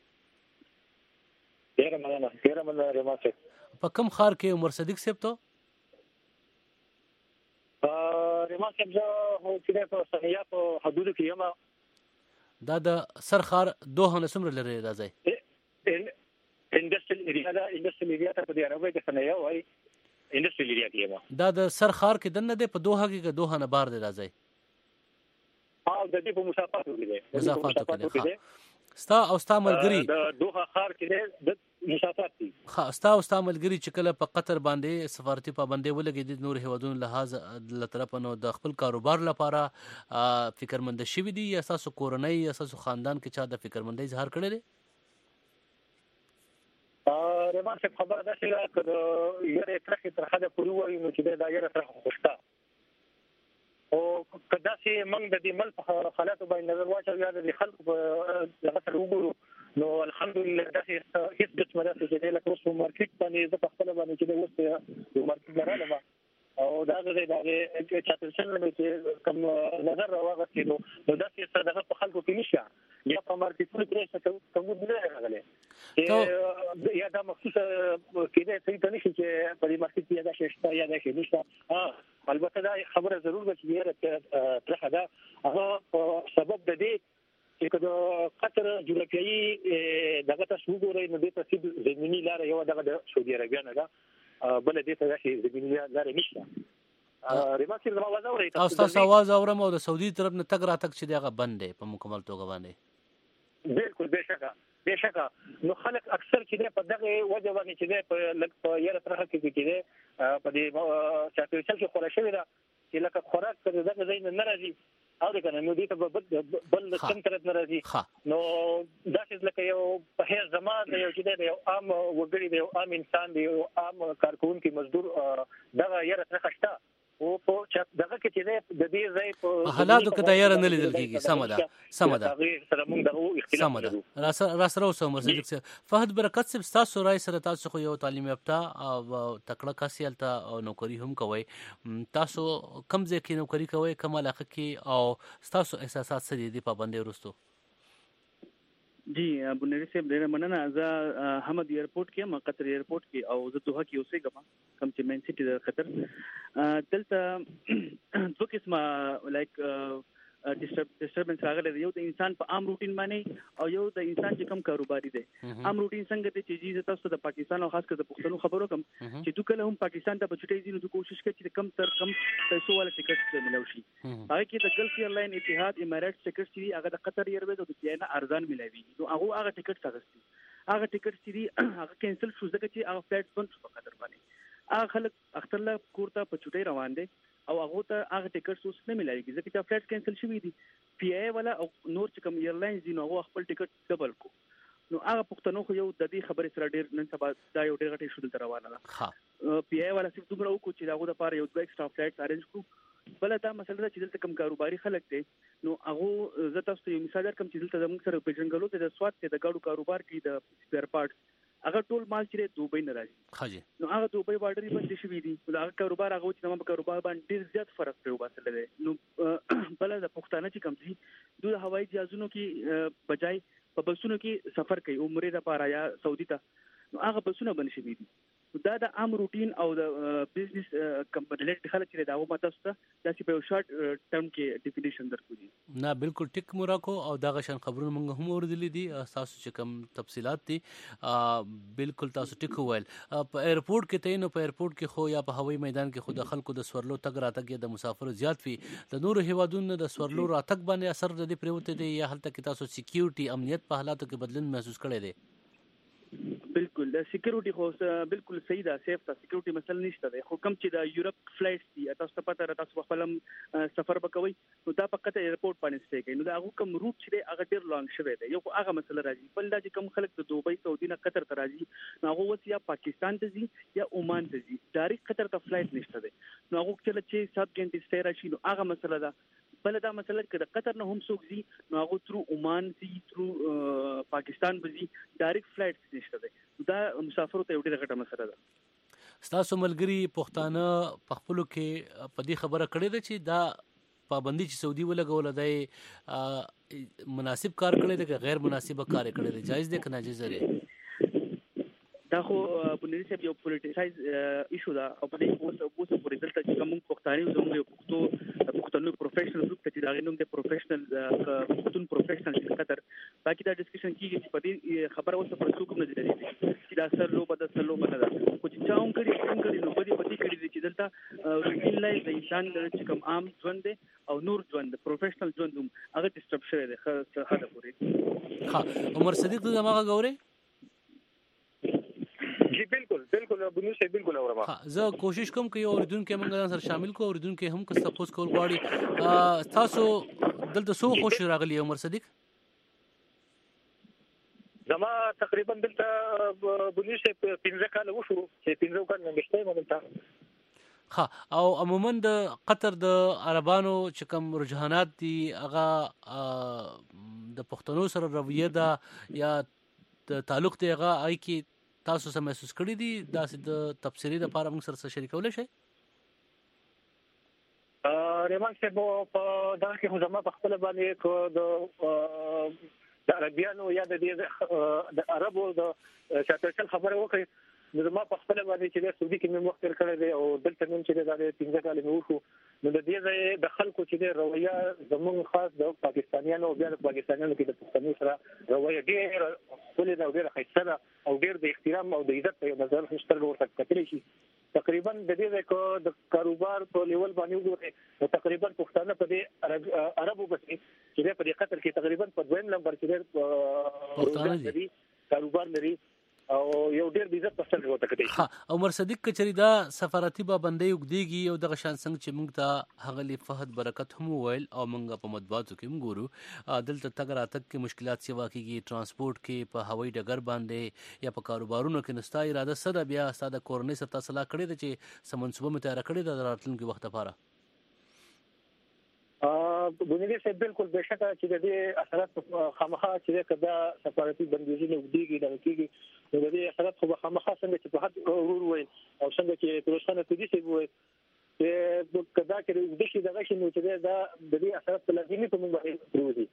ډیره مننه ډیره مننه رحمت صاحب. په کوم خار کې عمر صدیق صاحب ته؟ ا رحمت صاحب زه چې په سنیا په حدود کې یم. دا د سر خار دوه نه سمره لري راځي. انډستریل ایریا دا انډستریل ایریا ته په دی عربی کې سنیا وای انډستریل ایریا کې یم. دا د سر خار کې دنه دی په دوه کې دوه نه بار دی راځي. ها د دې په مسافات کې دی. مسافات کې دی. ستا او ستا ملګری د دوه خار کې د مسافات دي. ها ستا او ستا ملګری چې کله په قطر باندې سفارتي پابندۍ ولګي د نور هیوادونو لحاظ له طرف نو د خپل کاروبار لپاره فکرمند شوی دي یا اساس کورنۍ یا اساس خاندان کې چا د فکرمندۍ اظهار کړی دی؟ ا رمان څخه خبر ده چې کله یره ترخه ترخه د پوری وایي نو چې دا یره ترخه خوشتا او کدا چې موږ د دې مل په حالاتو باندې نظر واچو یا د خلکو په لغه سره وګورو نو الحمدلله دا هیڅ د څه مدته چې له کوم مارکیټ باندې د خپل باندې چې د وسته یو مارکیټ لرله او دا غوډه دا چې چاته څنګه چې کوم نظر راوغتی نو دا چې څه دغه په خلکو کې نشه یا په مارکیټونو کې څه کوم نه راغله یا دا مخصوص کېده چې ته نشي چې په دې مارکیټ کې دا شته یا دا شي نشته ها البته دا خبره ضرور ده چې یې ترخه ده هغه په سبب د دې چې کله قطر جغرافیایي دغه تاسو وګورئ نو د تاسو زمینی لار یو دغه د سعودي عربیا نه ده بل دې ته شي زمینی لار نشته ریمارک زما आवाज اوري تاسو تاسو आवाज اورم او د سعودي طرف نه تګ را تک چې دغه بند دی په مکمل توګه باندې بالکل بشکه بشکه نو خلک اکثر چې په دغه وجه باندې چې په لک په یره ترخه کې کې په دې چاته چې خورا شوی دا چې لکه خوراک کړه دغه زین نه راځي او دا کنه نو دې ته بل کم طرف نه راځي نو دا چې لکه یو په هر زمان یو چې دی یو عام وګړي دی یو عام انسان دی یو عام کارکونکي مزدور دغه یره ترخه شته او په چې دغه کې چې د دې ځای په حالاتو کې دا یره نه لیدل کیږي سم ده سم ده سره موږ دغه اختلاف لرو را سره اوسه عمر صدیق فهد برکت صاحب تاسو راي سره تاسو خو یو تعلیم یافته او تکړه کاسیالته او نوکری هم کوي تاسو کم ځای کې نوکری کوي کوم علاقه کې او تاسو احساسات څه دي پابندي ورستو؟ جی ابو نری صاحب ډیره مننه. زه حمد ایرپورټ کې م قطر ایرپورټ کې او زه دوه کې اوسېږم کوم چې مین سټي د قطر دلته دوه قسمه لایک ډیسټربنس راغلی یو د انسان په عام روټین باندې او یو د انسان چې کم کاروباري دی. عام روټین څنګه دی چې جی تاسو د پاکستان او خاص کر د پښتنو خبرو کوم چې دوی کله هم پاکستان ته بچټي دي نو دوی کوشش کوي چې کم تر کم پیسو والا ټیکټ ملو شي. هغه کې د ګلف ایرلاین اتحاد امارات ټیکټ چې هغه د قطر ایرویز او د چاینا ارزان ملوي نو هغه هغه ټیکټ څنګه هغه ټیکټ چې هغه کینسل شو ځکه چې هغه فلایټ بند شو په قطر باندې. هغه خلک اختر له کوړه په چټي روان دي او هغه ته هغه ټیکټ اوس نه ملایږي ځکه چې فلایټ کینسل شوی دي. پی ای والا او نور چې کوم ایرلاینز دي نو هغه خپل ټیکټ ډبل کو نو هغه پښتنو خو یو د دې خبرې سره ډېر نن سبا دا یو ډېر غټي شول تر روانه ده. پی ای والا چې دومره وکړو چې هغه د پاره یو دوه ایکسترا فلایټس ارینج کړو. بل دا مسله ده چې دلته کوم کاروباري خلک دي نو هغه زه تاسو ته یو مثال درکم چې دلته زموږ سره پیژنګلو ته د سواد ته د ګاډو کاروبار کې د سپیر پارټس هغه ټول مال چې دوبۍ نه راځي خاجي نو هغه دوبۍ بارډر باندې شوی دي دا کاروبار هغه چې نو کاروبار باندې ډیر زیات فرق پرې وباسل دي نو بل د پښتانه چې کم دي د هوایي جهازونو کې بجای په بسونو کې سفر کوي عمره لپاره یا سعودي ته نو هغه بسونه باندې شوی دي دا د عام روټین او د بزنس کمپنیلټ خلک چې دا و ماته ست دا چې په شارټ ټرم کې ډیفینیشن درکوي نه بالکل ټیک موراکو او دا غشن خبرونه موږ هم اوریدلې دي تاسو چې کوم تفصيلات دي بالکل تاسو ټیک وویل په ایرپورټ کې ته نو په ایرپورټ کې خو یا په هوایي میدان کې خو د خلکو د سورلو تګ راتګ د مسافرو زیات وي د نورو هیوادونو د سورلو راتګ باندې اثر د دې پروت دي یا هلته کې تاسو سکیورټي امنیت په حالاتو کې بدلون محسوس کړی دی بالکل د سکیورټي خو بالکل صحیح ده سیف ده سکیورټي مسله نشته ده خو کوم چې د یورپ فلایټس دي تاسو ته پته را تاسو خپل سفر وکوي نو دا فقط ایرپورټ باندې سټې کوي نو دا هغه کوم روټ چې هغه ډیر لانګ شوی دی یو هغه مسله راځي بل دا چې کوم خلک د دوبۍ سعودي نه قطر ته راځي نو هغه وس یا پاکستان ته ځي یا عمان ته ځي ډایرکټ قطر ته فلایټ نشته ده نو هغه چې سات غنټې سټې راشي نو هغه مسله ده بل دا مسله چې د قطر نه هم څوک ځي نو هغه تر عمان ځي تر پاکستان به ځي ډایرکټ فلایټ نشته ده دا مسافرو ته یو ډېر غټه مسله ده ستاسو ملګری پښتانه په خپلو کې په دې خبره کړې ده چې دا پابندي چې سعودي ولګول دی مناسب کار کړی دی که غیر مناسب کار کړی دی جایز دی که ناجیز دی دا خو بنري صاحب یو پولیټیسایز ایشو دا او په دې اوس اوس پورې دلته چې کوم پښتانه زموږ یو پښتو پښتنو پروفیشنل ګروپ ته چې دا غنوم د پروفیشنل پښتون پروفیشنل چې قطر باقي دا ډسکشن کیږي چې په دې خبره اوس پر څوک نه دي چې دا سر لو بد سر لو بد دا خو چې چاوم کړي څنګه کړي نو په دې پتی کړي چې دلته روټین لایف د انسان چې کوم عام ژوند دی او نور ژوند پروفیشنل ژوند هم هغه ډیسټرب شوی دی خه هدا پورې ها عمر صدیق دغه غوري جی بالکل بالکل بنو سے بالکل اورما ها زه کوشش کوم چې اوریدونکو موږ سره شامل کو اوریدونکو هم کس تاسو کول غواړي تاسو دلته سو خوش راغلی عمر صدیق زما تقریبا دلته بنو سے پنځه کال وشو چې پنځه کال نشته مونږ ها او عموما د قطر د عربانو چې کوم رجحانات دي هغه د پښتنو سره رویه ده یا د تعلق دی هغه آی کی تاسو سم محسوس کړی دي دا د تفسیری د لپاره موږ سره شریکول شي ا ریمان سے په دا کې خو زما په خپل باندې کو د د عربیانو یا د د عربو د شاتل خبره وکړي نو زما په خپل باندې چې د سعودي کې مې وخت تر کړی دی او دلته نن چې د پنځه کال مې وشو نو د دې ځای د خلکو چې د رویه زموږ خاص د پاکستانیانو او بیا د پاکستانیانو کې د پښتنو سره رویه ډېر ولې دا ډېر ښایسته او ډېر د احترام او د عزت په نظر سترګو ورته کتلی شي تقریبا د دې ځای کو د کاروبار په لیول باندې وګورئ نو تقریبا پښتانه په دې عربو بسې چې په دې قطر کې تقریبا په دویم نمبر کې پښتانه دي کاروبار لري او یو ډیر عزت پسند وته کوي ها عمر صدیق کچری دا سفارتي پابندۍ وګديږي او د غشان څنګه چې موږ ته هغه لی فهد برکت هم ویل او موږ په مطبوعاتو کې موږ ګورو دلته تګ راتګ کې مشکلات سیوا کیږي ترانسپورت کې په هوایي ډګر باندې یا په کاروبارونو کې نستا اراده سره بیا ساده کورنۍ سره تاسو لا کړی د چې سمنسوبه متاره کړی د راتلونکي وخت لپاره ا بنیادی سے بالکل بشکه چې د دې اثرات خامخا چې کدا سفارتي بندیزونه وګړي د کېږي نو د دې اثرات خو خامخا څنګه چې په حد ورور وي او څنګه چې پروسانه تدې سی وي چې کدا کې د شي دغه شي نو چې دا د دې اثرات لازمي په موږ باندې پروزي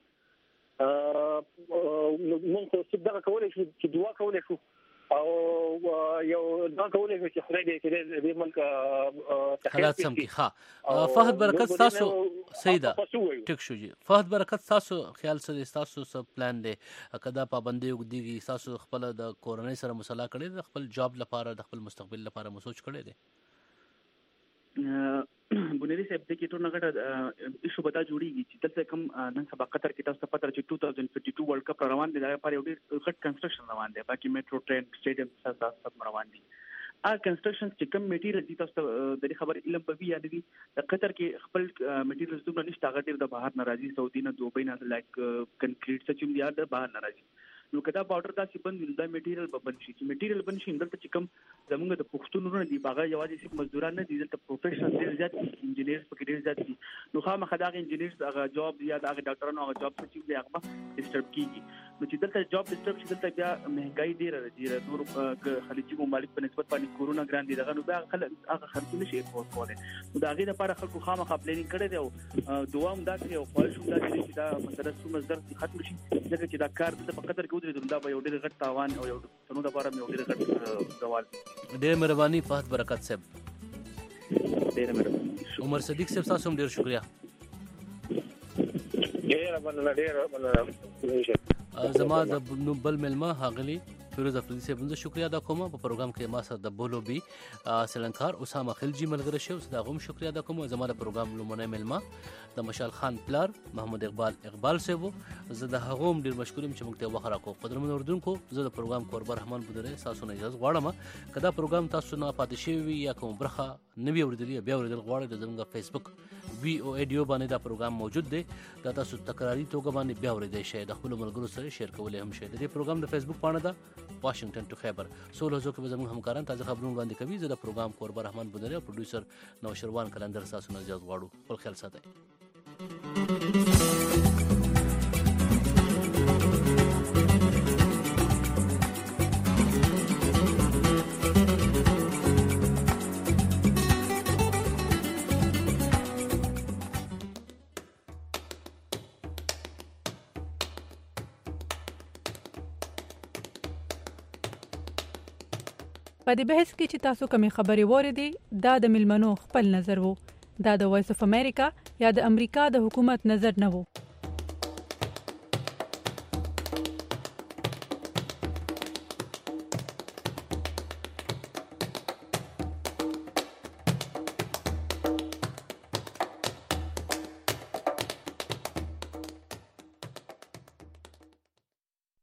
ا موږ څه څه دغه کولای شو چې دعا کولای شو او یو دا کولای شو چې خدای دې چې دې ملک حالات سم کی ها فهد برکت تاسو سیدا ټیک شو جی فهد برکت تاسو خیال سره تاسو سب پلان دی کدا پابندي وګديږي تاسو خپل د کورنۍ سره مصالحه کړی د خپل جاب لپاره د خپل مستقبل لپاره مو سوچ کړی دی بنيري صاحب د کیټو نغټه ایشو بتا جوړیږي چې دلته کوم نن سبا قطر کې تاسو پته چې دوه هزار بیا ورلد کپ روان دي دا لپاره یو ډېر غټ کنسترکشن روان دی باقي میټرو ټرین سټیډیم تاسو روان دي ا کنسترکشن چې کوم میټیریل دي تاسو د دې خبر علم په وی یاد دي د قطر کې خپل میټیریلز دومره نشته هغه ډېر د بهر ناراضي سعودي نه دوبۍ نه لایک کنکریټ څه چې یاد د بهر ناراضي نو کدا پاوډر داسې بند وي دا میټیریل به بند شي چې میټیریل بند شي دلته چې کوم زمونږ د پښتون ورونه دي هغه یوازې صرف مزدوران نه دي دلته پروفیشنل ډېر زیات انجینیر پکې ډېر زیات دي نو خامخا دغه انجینیر هغه جاب یا دغه ډاکټرانو هغه جاب چې دی هغه ډیسټرب کیږي نو چې دلته جاب ډیسټرب شي دلته بیا مهنګای ډیره راځي نور خلیجي ممالک په نسبت باندې کورونا ګران دي دغه نو بیا خلک هغه خرڅ نشي کولای نو دا غي لپاره خلکو خامخا پلانینګ کړی دی او دوام دا کوي او خواهش هم دا کوي چې دا مسله څو مصدر ختم شي ځکه چې دا کار د په قدر کې ودرې دا به یو ډېر غټ تاوان او یو څنو د لپاره یو ډېر غټ زوال ډېر مهرباني فهد برکت صاحب ډېر مهرباني عمر صدیق صاحب تاسو هم ډېر شکریا ډېر مننه ډېر مننه زما د بل ملما هاغلی فیروز افریدی صاحب زه شکریا ادا کوم په پروګرام کې ما سره د بولو بي سلنکار اسامه خلجی ملګری شو زه غوښم شکریا ادا کوم زما د پروګرام لومړی ملما د مشال خان پلار محمد اقبال اقبال صاحب زه د هغوم ډیر مشکورم چې موږ ته وخت راکو قدرمن اردوونکو زه د پروګرام کوربه رحمان بودره تاسو نه اجازه غواړم کدا پروګرام تاسو نه پاتې شوی یا کوم برخه نوی اوریدلی بیا اوریدل غواړئ د زموږ فیسبوک وی او ایډیو باندې دا پروګرام موجود دی دا تاسو تکراری توګه باندې بیا اوریدئ شئ د خپل ملګرو سره شیر کولای هم شئ د دې پروګرام د فیسبوک پاڼه ده واشنگټن ټو خیبر سولو زو کې زموږ همکاران تازه خبرونه وړاندې کوي زه د پروګرام کوربه رحمان بودره او پروډوسر نوشروان کلندر تاسو نه اجازه غواړو خپل خیال ساتئ په دې بحث کې چې تاسو کومې خبرې واورېدې دا د ملمنو خپل نظر وو دا د وایس اف امریکا یا د امریکا د حکومت نظر نه وو